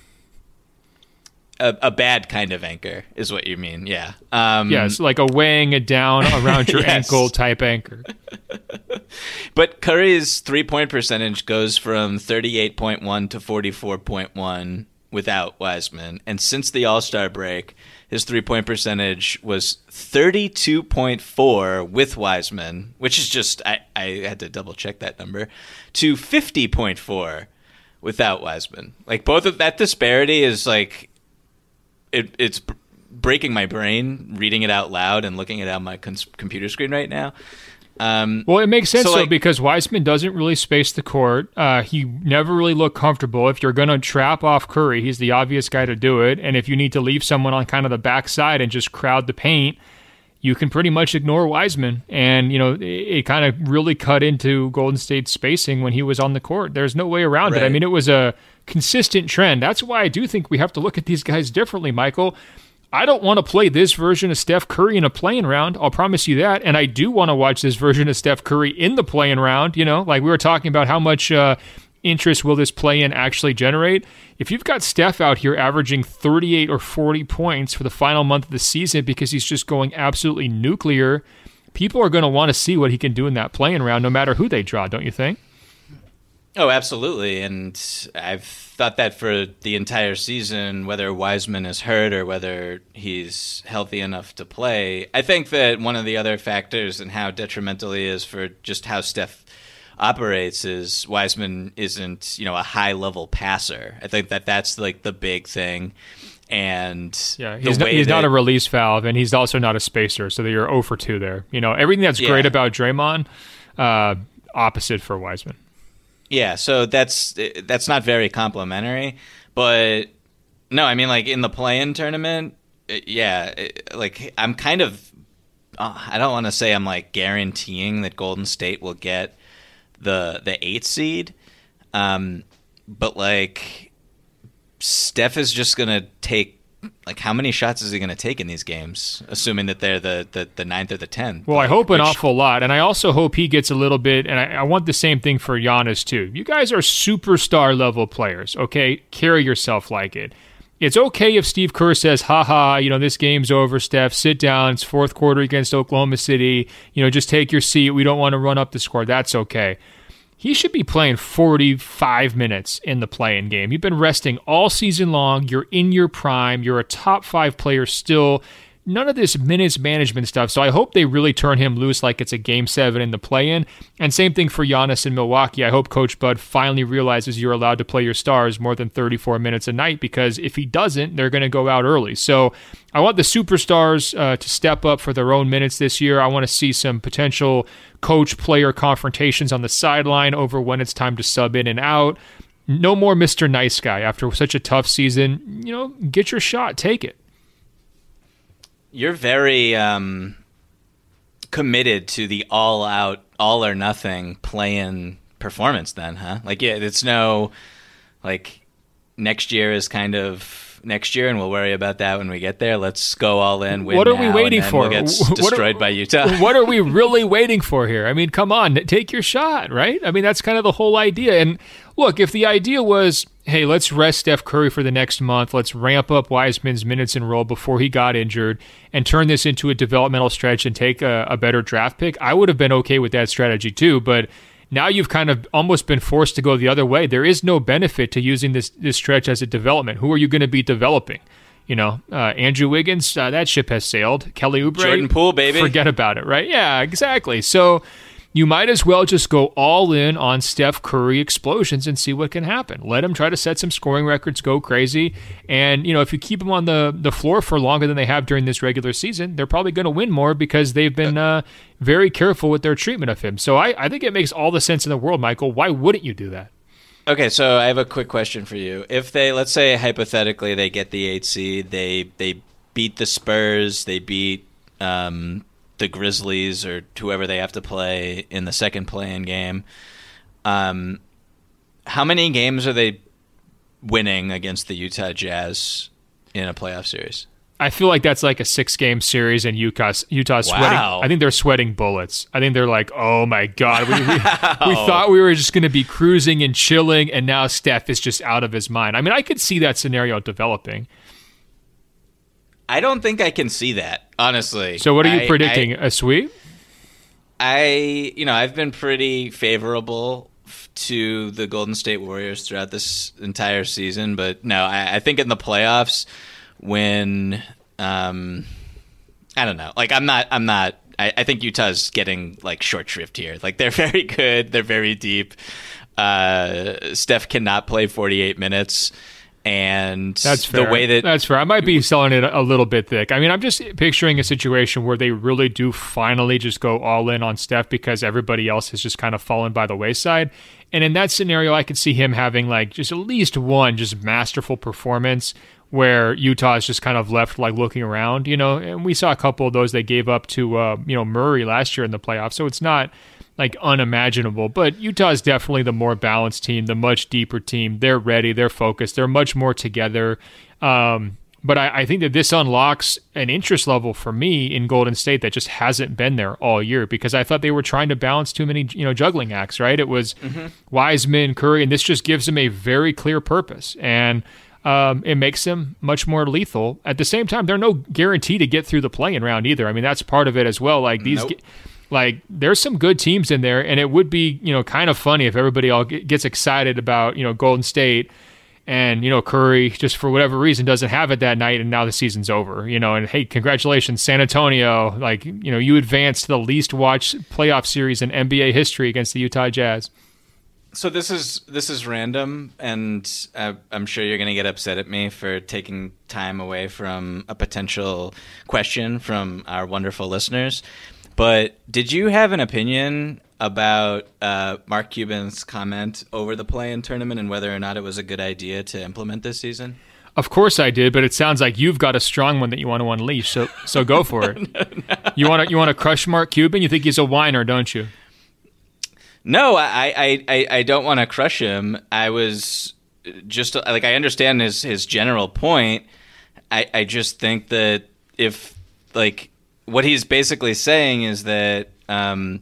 A, a bad kind of anchor is what you mean, yeah. Um, yes, like a weighing it down around your yes. ankle type anchor. But Curry's three-point percentage goes from thirty-eight point one to forty-four point one without Wiseman. And since the All-Star break, his three-point percentage was thirty-two point four with Wiseman, which is just, I, I had to double-check that number, to fifty point four without Wiseman. Like, both of that disparity is, like, it, it's breaking my brain reading it out loud and looking at it on my cons- computer screen right now. Um, well, it makes sense, so, though, like, because Wiseman doesn't really space the court. Uh, he never really looked comfortable. If you're going to trap off Curry, he's the obvious guy to do it. And if you need to leave someone on kind of the backside and just crowd the paint, you can pretty much ignore Wiseman. And, you know, it, it kind of really cut into Golden State's spacing when he was on the court. There's no way around right. it. I mean, it was a consistent trend. That's why I do think we have to look at these guys differently, Michael. I don't want to play this version of Steph Curry in a playing round. I'll promise you that. And I do want to watch this version of Steph Curry in the playing round. You know, like we were talking about how much uh, interest will this play-in actually generate. If you've got Steph out here averaging thirty-eight or forty points for the final month of the season because he's just going absolutely nuclear, people are going to want to see what he can do in that playing round no matter who they draw, don't you think? Oh, absolutely. And I've thought that for the entire season, whether Wiseman is hurt or whether he's healthy enough to play. I think that one of the other factors and how detrimental he is for just how Steph operates is Wiseman isn't, you know, a high-level passer. I think that that's like the big thing. And yeah, he's, not, he's that, not a release valve, and he's also not a spacer, so you're zero for two there. You know, everything that's yeah. great about Draymond, uh, opposite for Wiseman. Yeah, so that's that's not very complimentary, but no, I mean, like in the play-in tournament, yeah, like I'm kind of, uh, I don't want to say I'm like guaranteeing that Golden State will get the the eighth seed, um, but like Steph is just gonna take. Like, how many shots is he going to take in these games, assuming that they're the, the, the ninth or the tenth? Well, I hope an Which, awful lot, and I also hope he gets a little bit, and I, I want the same thing for Giannis, too. You guys are superstar-level players, okay? Carry yourself like it. It's okay if Steve Kerr says, ha-ha, you know, this game's over, Steph, sit down, it's fourth quarter against Oklahoma City, you know, just take your seat, we don't want to run up the score, that's okay. He should be playing forty-five minutes in the play-in game. You've been resting all season long. You're in your prime. You're a top five player still. None of this minutes management stuff. So I hope they really turn him loose like it's a game seven in the play-in. And same thing for Giannis in Milwaukee. I hope Coach Bud finally realizes you're allowed to play your stars more than thirty-four minutes a night, because if he doesn't, they're going to go out early. So I want the superstars uh, to step up for their own minutes this year. I want to see some potential coach-player confrontations on the sideline over when it's time to sub in and out. No more Mister Nice Guy after such a tough season. You know, get your shot. Take it. You're very um, committed to the all-out, all-or-nothing play-in performance then, huh? Like, yeah, it's no, like, next year is kind of next year, and we'll worry about that when we get there. Let's go all in, win What are now, we waiting and then for? We'll get destroyed are, by Utah. What are we really waiting for here? I mean, come on, take your shot, right? I mean, that's kind of the whole idea. And look, if the idea was, hey, let's rest Steph Curry for the next month, let's ramp up Wiseman's minutes and role before he got injured, and turn this into a developmental stretch and take a, a better draft pick, I would have been okay with that strategy too. But now you've kind of almost been forced to go the other way. There is no benefit to using this, this stretch as a development. Who are you going to be developing? You know, uh, Andrew Wiggins, uh, that ship has sailed. Kelly Oubre, Jordan Poole, baby. Forget about it, right? Yeah, exactly. So you might as well just go all in on Steph Curry explosions and see what can happen. Let him try to set some scoring records, go crazy. And, you know, if you keep him on the, the floor for longer than they have during this regular season, they're probably going to win more because they've been uh, very careful with their treatment of him. So I, I think it makes all the sense in the world, Michael. Why wouldn't you do that? Okay, so I have a quick question for you. If they, let's say hypothetically, they get the eight seed, they they beat the Spurs, they beat um, the Grizzlies or whoever they have to play in the second play-in game. Um, how many games are they winning against the Utah Jazz in a playoff series? I feel like that's like a six-game series, and Utah's, Utah's wow. sweating. I think they're sweating bullets. I think they're like, oh, my God. We, we, we thought we were just going to be cruising and chilling, and now Steph is just out of his mind. I mean, I could see that scenario developing. I don't think I can see that, honestly. So what are you I, predicting, I, a sweep? I, you know, I've been pretty favorable to the Golden State Warriors throughout this entire season, but no, I, I think in the playoffs – when um I don't know, like I'm not I'm not I, I think Utah's getting like short shrift here. Like they're very good, they're very deep. Uh Steph cannot play forty-eight minutes, And that's fair. The way that that's fair. I might be selling it a little bit thick. I mean, I'm just picturing a situation where they really do finally just go all in on Steph because everybody else has just kind of fallen by the wayside. And in that scenario, I could see him having like just at least one just masterful performance where Utah is just kind of left like looking around, you know. And we saw a couple of those they gave up to uh, you know Murray last year in the playoffs, so it's not like unimaginable. But Utah is definitely the more balanced team, the much deeper team. They're ready, they're focused, they're much more together. Um, but I, I think that this unlocks an interest level for me in Golden State that just hasn't been there all year, because I thought they were trying to balance too many, you know, juggling acts, right? It was mm-hmm. Wiseman, Curry, and this just gives them a very clear purpose. And Um, it makes them much more lethal. At the same time, they're no guarantee to get through the play-in round either. I mean, that's part of it as well. Like these, nope. like there's some good teams in there, and it would be, you know, kind of funny if everybody all gets excited about, you know, Golden State, and you know Curry just for whatever reason doesn't have it that night, and now the season's over. You know, and hey, congratulations, San Antonio! Like you know, you advanced to the least watched playoff series in N B A history against the Utah Jazz. So this is this is random, and uh, I'm sure you're going to get upset at me for taking time away from a potential question from our wonderful listeners. But did you have an opinion about uh, Mark Cuban's comment over the play-in tournament and whether or not it was a good idea to implement this season? Of course I did, but it sounds like you've got a strong one that you want to unleash. So so go for it. no, no. You want to you want to crush Mark Cuban? You think he's a whiner, don't you? No, I, I, I don't want to crush him. I was just like, I understand his, his general point. I, I just think that if like what he's basically saying is that um,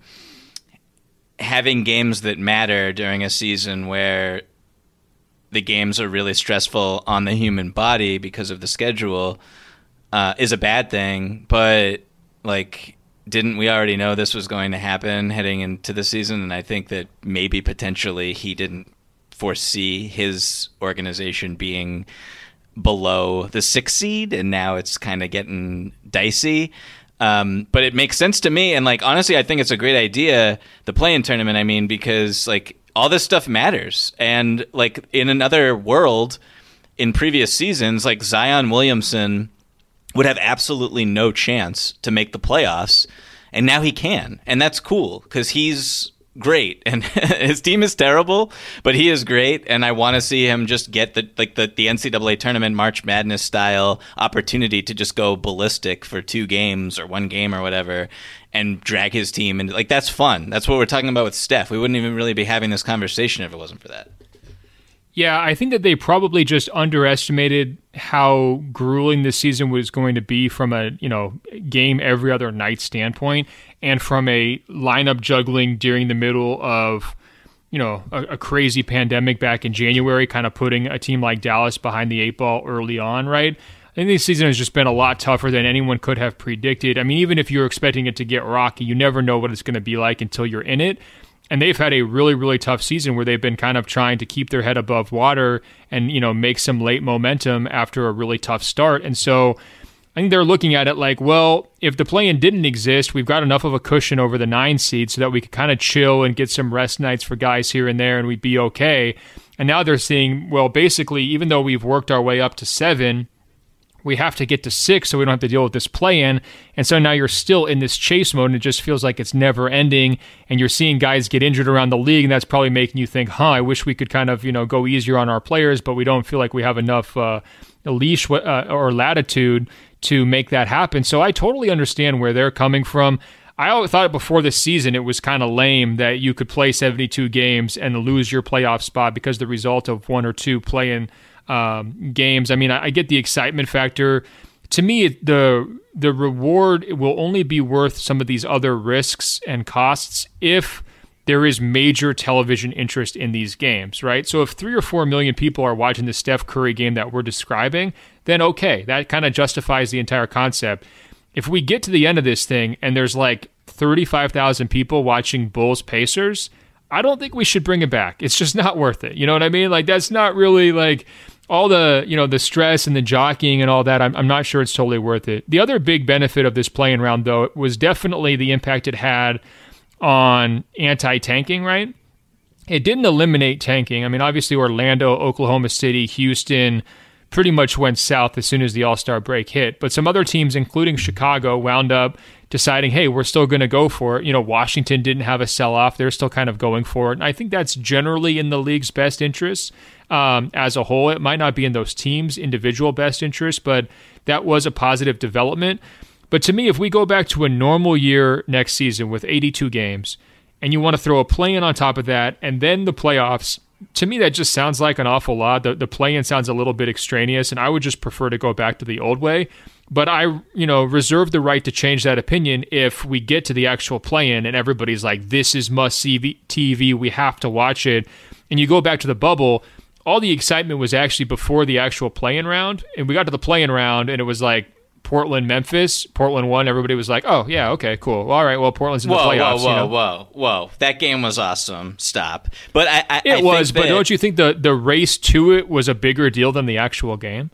having games that matter during a season where the games are really stressful on the human body because of the schedule uh, is a bad thing. But like, didn't we already know this was going to happen heading into the season? And I think that maybe potentially he didn't foresee his organization being below the sixth seed, and now it's kind of getting dicey. Um, but it makes sense to me. And like, honestly, I think it's a great idea, the play-in tournament. I mean, because like all this stuff matters. And like in another world in previous seasons, like Zion Williamson would have absolutely no chance to make the playoffs, and now he can, and that's cool because he's great, and his team is terrible, but he is great, and I want to see him just get the like the, the N C double A tournament March Madness style opportunity to just go ballistic for two games or one game or whatever, and drag his team, and like that's fun. That's what we're talking about with Steph. We wouldn't even really be having this conversation if it wasn't for that. Yeah, I think that they probably just underestimated how grueling this season was going to be from a, you know, game every other night standpoint, and from a lineup juggling during the middle of, you know, a, a crazy pandemic back in January, kind of putting a team like Dallas behind the eight ball early on, right? I think this season has just been a lot tougher than anyone could have predicted. I mean, even if you're expecting it to get rocky, you never know what it's going to be like until you're in it. And they've had a really, really tough season where they've been kind of trying to keep their head above water and, you know, make some late momentum after a really tough start. And so I think they're looking at it like, well, if the play-in didn't exist, we've got enough of a cushion over the nine seed so that we could kind of chill and get some rest nights for guys here and there, and we'd be okay. And now they're seeing, well, basically, even though we've worked our way up to seven, we have to get to six so we don't have to deal with this play-in. And so now you're still in this chase mode, and it just feels like it's never ending, and you're seeing guys get injured around the league, and that's probably making you think, huh, I wish we could kind of, you know, go easier on our players, but we don't feel like we have enough uh, leash uh, or latitude to make that happen. So I totally understand where they're coming from. I always thought before this season it was kind of lame that you could play seventy-two games and lose your playoff spot because the result of one or two play-in um, games. I mean, I, I get the excitement factor. To me, the the reward will only be worth some of these other risks and costs if there is major television interest in these games, right? So if three or four million people are watching the Steph Curry game that we're describing, then okay, that kind of justifies the entire concept. If we get to the end of this thing and there's like thirty-five thousand people watching Bulls Pacers, I don't think we should bring it back. It's just not worth it. You know what I mean? Like, that's not really like all the, you know, the stress and the jockeying and all that. I'm, I'm not sure it's totally worth it. The other big benefit of this play-in round, though, was definitely the impact it had on anti-tanking, right? it didn't eliminate tanking. I mean, obviously Orlando, Oklahoma City, Houston pretty much went south as soon as the All-Star break hit. But some other teams, including Chicago, wound up deciding, hey, we're still going to go for it. You know, Washington didn't have a sell-off. They're still kind of going for it. And I think that's generally in the league's best interest um, as a whole. It might not be in those teams' individual best interest, but that was a positive development. But to me, if we go back to a normal year next season with eighty-two games, and you want to throw a play-in on top of that, and then the playoffs, to me, that just sounds like an awful lot. The, the play-in sounds a little bit extraneous, and I would just prefer to go back to the old way. But I, you know, reserve the right to change that opinion if we get to the actual play-in and everybody's like, this is must-see T V, we have to watch it. And you go back to the bubble, all the excitement was actually before the actual play-in round, and we got to the play-in round, and it was like, Portland, Memphis, Portland won. Everybody was like, oh, yeah, okay, cool. Well, all right, well, Portland's in the whoa, playoffs. Whoa, whoa, you know? whoa, whoa. That game was awesome. Stop. But I, I It I was, think but that, don't you think the, the race to it was a bigger deal than the actual game?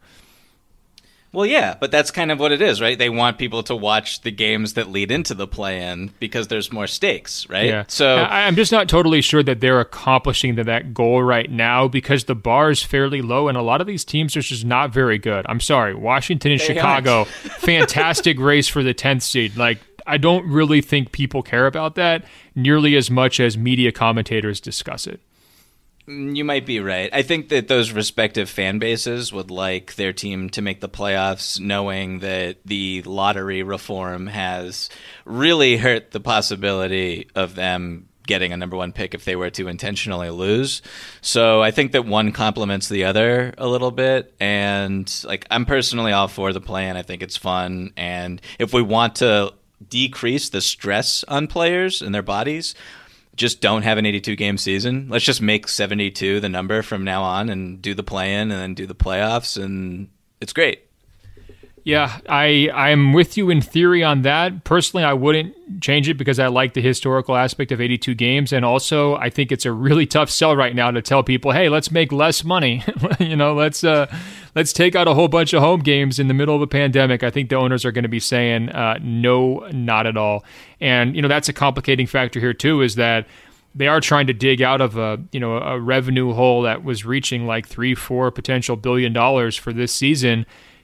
Well, yeah, but that's kind of what it is, right? They want people to watch the games that lead into the play-in because there's more stakes, right? Yeah. So I, I'm just not totally sure that they're accomplishing that, that goal right now because the bar is fairly low, and a lot of these teams are just not very good. I'm sorry. Washington and They Chicago, fantastic race for the tenth seed. Like, I don't really think people care about that nearly as much as media commentators discuss it. you might be right. I think that those respective fan bases would like their team to make the playoffs, knowing that the lottery reform has really hurt the possibility of them getting a number one pick if they were to intentionally lose. So I think that one complements the other a little bit. And like, I'm personally all for the play-in. I think it's fun. And if we want to decrease the stress on players and their bodies, just don't have an eighty-two game season. Let's just make seventy-two the number from now on and do the play-in and then do the playoffs, and it's great. Yeah, I, I'm with you in theory on that. Personally, I wouldn't change it because I like the historical aspect of eighty-two games, and also I think it's a really tough sell right now to tell people, hey, let's make less money. you know, let's uh, let's take out a whole bunch of home games in the middle of a pandemic. I think the owners are going to be saying, uh, no, not at all. And, you know, that's a complicating factor here, too, is that they are trying to dig out of a, you know, a revenue hole that was reaching like three, four potential billion dollars for this season.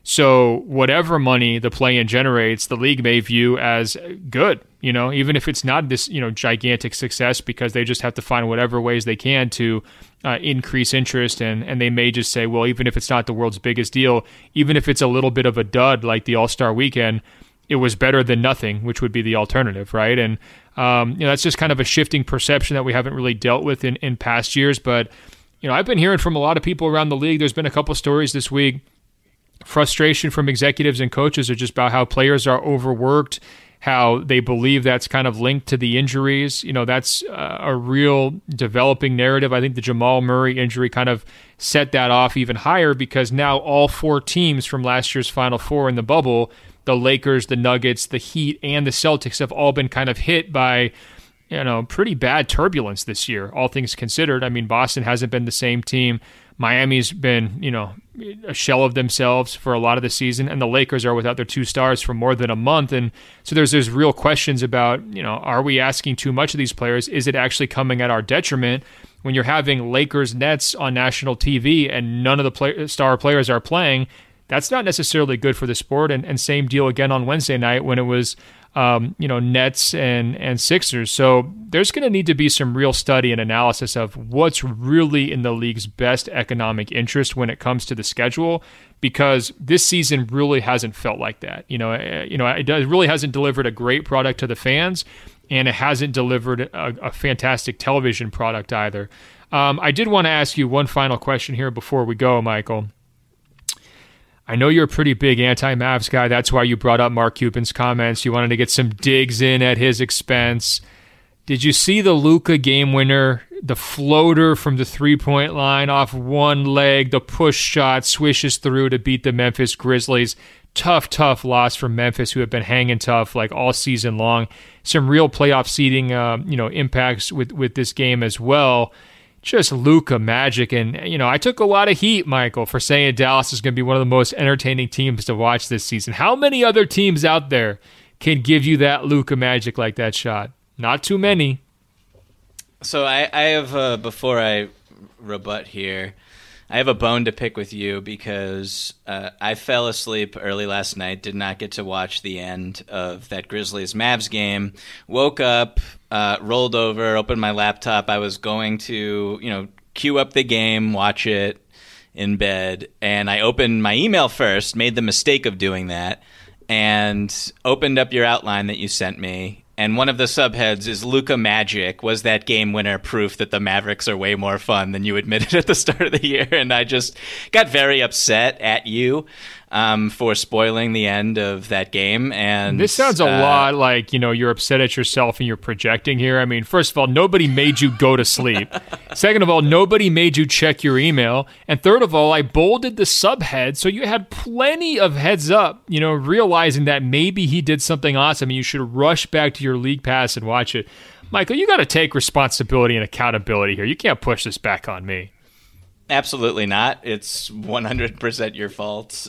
So whatever money the play-in generates, the league may view as good, you know, even if it's not this, you know, gigantic success, because they just have to find whatever ways they can to uh, increase interest. And, and they may just say, well, even if it's not the world's biggest deal, even if it's a little bit of a dud like the All-Star Weekend, it was better than nothing, which would be the alternative, right? And um, you know, that's just kind of a shifting perception that we haven't really dealt with in, in past years. But, you know, I've been hearing from a lot of people around the league. There's been a couple stories this week. Frustration from executives and coaches are just about how players are overworked, how they believe that's kind of linked to the injuries. You know, that's uh, a real developing narrative. I think the Jamal Murray injury kind of set that off even higher, because now all four teams from last year's Final Four in the bubble, the Lakers, the Nuggets, the Heat, and the Celtics, have all been kind of hit by, you know, pretty bad turbulence this year, all things considered. I mean, Boston hasn't been the same team. Miami's been, you know, a shell of themselves for a lot of the season, and the Lakers are without their two stars for more than a month. And so there's there's real questions about, you know, are we asking too much of these players? Is it actually coming at our detriment when you're having Lakers Nets on national T V and none of the play, star players are playing? That's not necessarily good for the sport. And, and same deal again on Wednesday night when it was, um, you know, Nets and, and Sixers. So there's going to need to be some real study and analysis of what's really in the league's best economic interest when it comes to the schedule, because this season really hasn't felt like that. You know, you know, it really hasn't delivered a great product to the fans, and it hasn't delivered a, a fantastic television product either. Um, I did want to ask you one final question here before we go, Michael. I know you're a pretty big anti-Mavs guy. That's why you brought up Mark Cuban's comments. You wanted to get some digs in at his expense. Did you see the Luka game winner, the floater from the three-point line off one leg, the push shot, swishes through to beat the Memphis Grizzlies? Tough, tough loss from Memphis, who have been hanging tough like all season long. Some real playoff seeding, uh, you know, impacts with, with this game as well. Just Luka magic. And, you know, I took a lot of heat, Michael, for saying Dallas is going to be one of the most entertaining teams to watch this season. How many other teams out there can give you that Luka magic like that shot? Not too many. So I, I have, uh, before I rebut here, I have a bone to pick with you because uh, I fell asleep early last night, did not get to watch the end of that Grizzlies-Mavs game, woke up, uh, rolled over, opened my laptop. I was going to, you know, queue up the game, watch it in bed, and I opened my email first, made the mistake of doing that, and opened up your outline that you sent me. And one of the subheads is Luka Magic. Was that game winner proof that the Mavericks are way more fun than you admitted at the start of the year? And I just got very upset at you um, for spoiling the end of that game. And this sounds a uh, lot like, you know, you're upset at yourself and you're projecting here. I mean, first of all, nobody made you go to sleep. Second of all, nobody made you check your email. And third of all, I bolded the subhead, so you had plenty of heads up, you know, realizing that maybe he did something awesome and you should rush back to your league pass and watch it. Michael, you got to take responsibility and accountability here. You can't push this back on me. Absolutely not. It's one hundred percent your fault.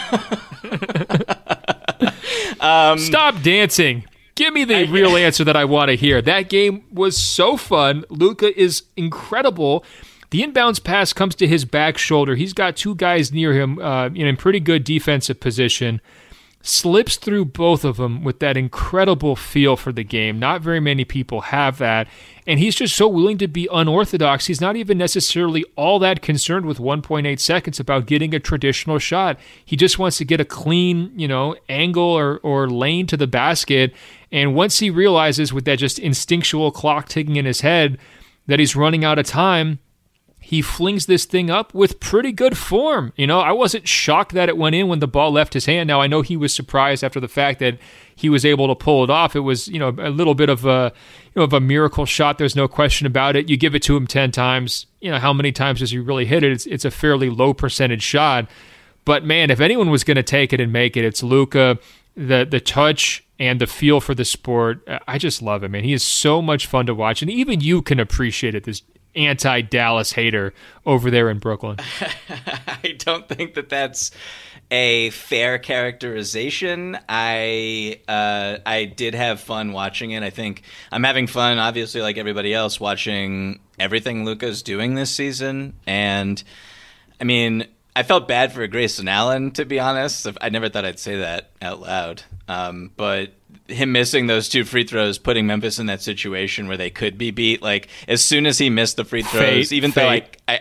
um, Stop dancing. Give me the I, real answer that I want to hear. That game was so fun. Luka is incredible. The inbounds pass comes to his back shoulder. He's got two guys near him uh, in pretty good defensive position. Slips through both of them with that incredible feel for the game. Not very many people have that. And he's just so willing to be unorthodox. He's not even necessarily all that concerned with one point eight seconds about getting a traditional shot. He just wants to get a clean, you know, angle or, or lane to the basket. And once he realizes with that just instinctual clock ticking in his head that he's running out of time, he flings this thing up with pretty good form. You know, I wasn't shocked that it went in when the ball left his hand. Now, I know he was surprised after the fact that he was able to pull it off. It was, you know, a little bit of a, you know, of a miracle shot. There's no question about it. You give it to him ten times. You know, how many times does he really hit it? It's, it's a fairly low percentage shot. But man, if anyone was going to take it and make it, it's Luka. The the touch and the feel for the sport, I just love him, man. He is so much fun to watch, and even you can appreciate it. This anti-Dallas hater over there in Brooklyn. I don't think that that's a fair characterization. I uh, I did have fun watching it. I think I'm having fun, obviously, like everybody else, watching everything Luka's doing this season. And, I mean, I felt bad for Grayson Allen, to be honest. I never thought I'd say that out loud. Um, but him missing those two free throws, putting Memphis in that situation where they could be beat. Like, as soon as he missed the free throws, fate, even fate. though I,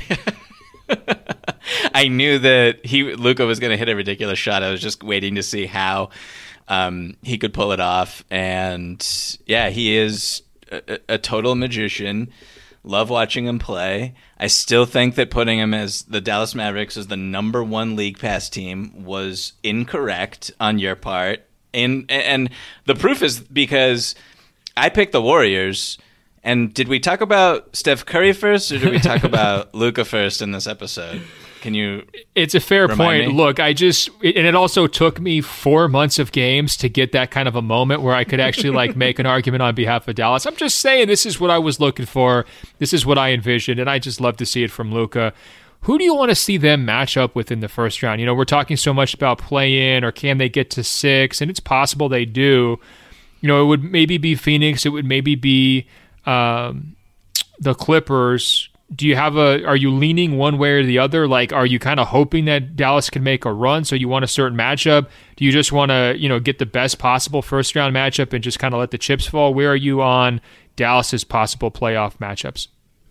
I, I knew that he Luka was going to hit a ridiculous shot, I was just waiting to see how um, he could pull it off. And yeah, he is a, a total magician. Love watching him play. I still think that putting him as the Dallas Mavericks as the number one league pass team was incorrect on your part. And and the proof is because I picked the Warriors. And did we talk about Steph Curry first, or did we talk about Luka first in this episode? Can you? It's a fair point. Me? Look, I just, and it also took me four months of games to get that kind of a moment where I could actually like make an argument on behalf of Dallas. I'm just saying this is what I was looking for. This is what I envisioned, and I just love to see it from Luka. Who do you want to see them match up with in the first round? You know, we're talking so much about play-in, or can they get to six, and it's possible they do. You know, it would maybe be Phoenix. It would maybe be um, the Clippers. Do you have a, are you leaning one way or the other? Like, are you kind of hoping that Dallas can make a run, so you want a certain matchup? Do you just want to, you know, get the best possible first round matchup and just kind of let the chips fall? Where are you on Dallas's possible playoff matchups?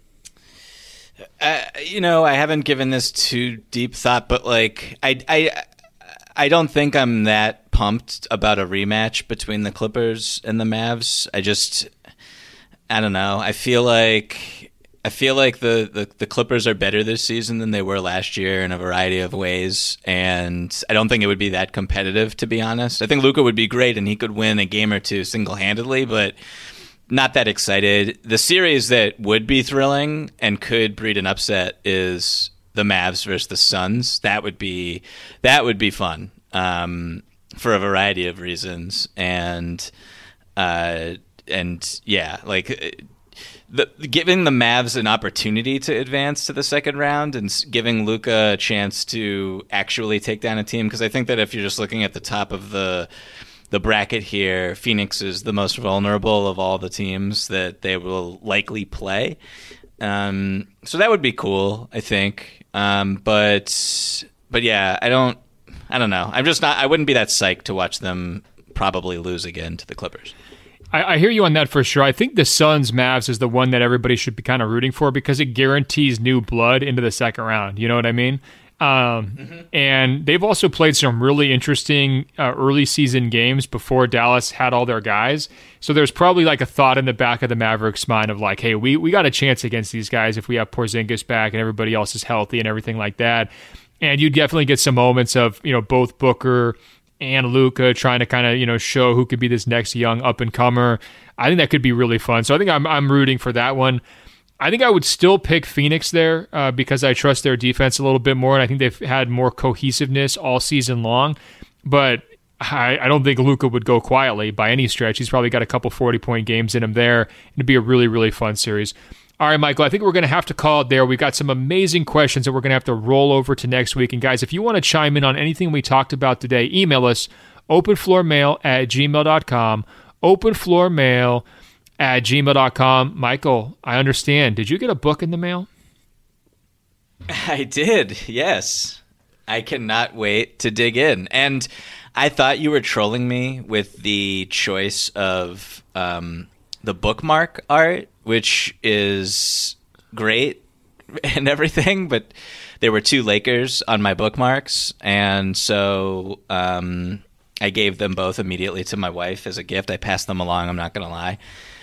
Uh, you know, I haven't given this too deep thought, but like, I, I, I don't think I'm that pumped about a rematch between the Clippers and the Mavs. I just, I don't know. I feel like, I feel like the, the, the Clippers are better this season than they were last year in a variety of ways, and I don't think it would be that competitive, to be honest. I think Luka would be great, and he could win a game or two single-handedly, but not that excited. The series that would be thrilling and could breed an upset is the Mavs versus the Suns. That would be that would be fun um, for a variety of reasons, and uh, and yeah, like. The, giving the Mavs an opportunity to advance to the second round and giving Luka a chance to actually take down a team, because I think that if you're just looking at the top of the the bracket here, Phoenix is the most vulnerable of all the teams that they will likely play. Um, so that would be cool, I think. Um, but but yeah, I don't I don't know. I'm just not. I wouldn't be that psyched to watch them probably lose again to the Clippers. I, I hear you on that for sure. I think the Suns Mavs is the one that everybody should be kind of rooting for because it guarantees new blood into the second round. You know what I mean? Um, mm-hmm. And they've also played some really interesting uh, early season games before Dallas had all their guys. So there's probably like a thought in the back of the Mavericks' mind of like, hey, we, we got a chance against these guys if we have Porzingis back and everybody else is healthy and everything like that. And you definitely get some moments of, you know, both Booker and Luka trying to kind of, you know, show who could be this next young up-and-comer. I think that could be really fun. So I think I'm I'm rooting for that one. I think I would still pick Phoenix there uh, because I trust their defense a little bit more, and I think they've had more cohesiveness all season long. But I, I don't think Luka would go quietly by any stretch. He's probably got a couple forty-point games in him there. It'd be a really, really fun series. All right, Michael, I think we're going to have to call it there. We've got some amazing questions that we're going to have to roll over to next week. And guys, if you want to chime in on anything we talked about today, email us, openfloormail at gmail dot com, openfloormail at gmail dot com. Michael, I understand. Did you get a book in the mail? I did, yes. I cannot wait to dig in. And I thought you were trolling me with the choice of um, the bookmark art, which is great and everything, but there were two Lakers on my bookmarks, and so um, I gave them both immediately to my wife as a gift. I passed them along, I'm not going to lie.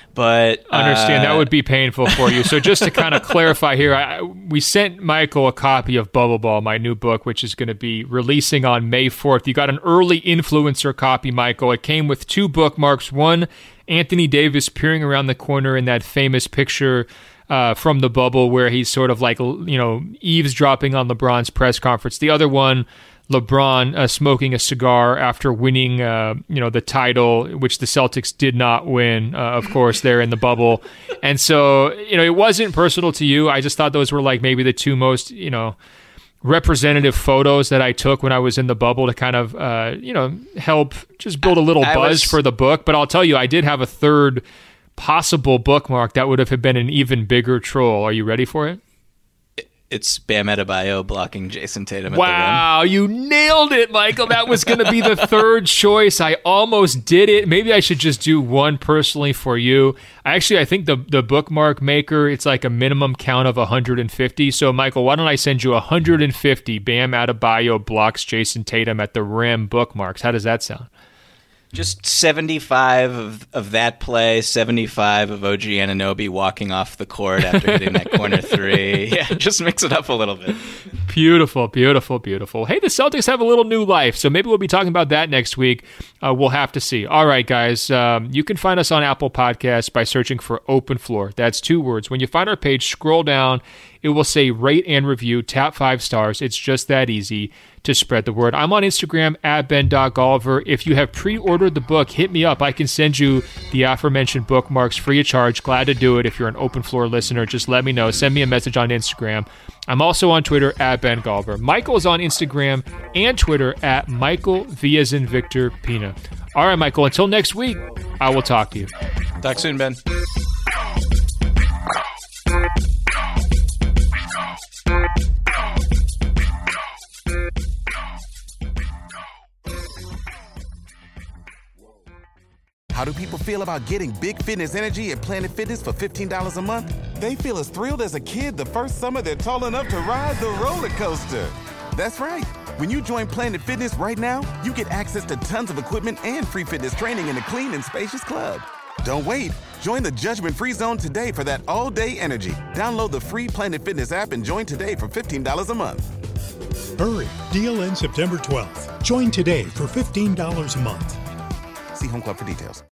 But uh, understand that would be painful for you. So just to kind of clarify here, I, we sent Michael a copy of Bubble Ball, my new book, which is going to be releasing on May fourth. You got an early influencer copy, Michael. It came with two bookmarks. One, Anthony Davis peering around the corner in that famous picture uh, from the bubble where he's sort of like, you know, eavesdropping on LeBron's press conference. The other one, LeBron uh, smoking a cigar after winning, uh, you know, the title, which the Celtics did not win, uh, of course, there in the bubble. And so, you know, it wasn't personal to you. I just thought those were like maybe the two most, you know, representative photos that I took when I was in the bubble to kind of, uh, you know, help just build a little I buzz was... for the book. But I'll tell you, I did have a third possible bookmark that would have been an even bigger troll. Are you ready for it? It's Bam Adebayo blocking Jason Tatum at wow, the rim. You nailed it, Michael. That was going to be the third choice. I almost did it. Maybe I should just do one personally for you. Actually, I think the, the bookmark maker, it's like a minimum count of one hundred fifty. So, Michael, why don't I send you one hundred fifty Bam Adebayo blocks Jason Tatum at the rim bookmarks? How does that sound? Just seventy-five of, of that play, seventy-five of O G Anunoby walking off the court after hitting that corner three. Yeah, just mix it up a little bit. Beautiful, beautiful, beautiful. Hey, the Celtics have a little new life, so maybe we'll be talking about that next week. Uh, we'll have to see. All right, guys, um, you can find us on Apple Podcasts by searching for Open Floor. That's two words. When you find our page, scroll down. It will say rate and review, tap five stars. It's just that easy to spread the word. I'm on Instagram at ben dot golliver. If you have pre-ordered the book, hit me up. I can send you the aforementioned bookmarks free of charge. Glad to do it. If you're an Open Floor listener, just let me know. Send me a message on Instagram. I'm also on Twitter at Ben Golliver. Michael is on Instagram and Twitter at Michael V as in Victor Pina. All right, Michael, until next week, I will talk to you. Talk soon, Ben. How do people feel about getting big fitness energy at Planet Fitness for fifteen dollars a month? They feel as thrilled as a kid the first summer they're tall enough to ride the roller coaster. That's right. When you join Planet Fitness right now, you get access to tons of equipment and free fitness training in a clean and spacious club. Don't wait. Join the judgment-free zone today for that all-day energy. Download the free Planet Fitness app and join today for fifteen dollars a month. Hurry. Deal ends September twelfth. Join today for fifteen dollars a month. See Home Club for details.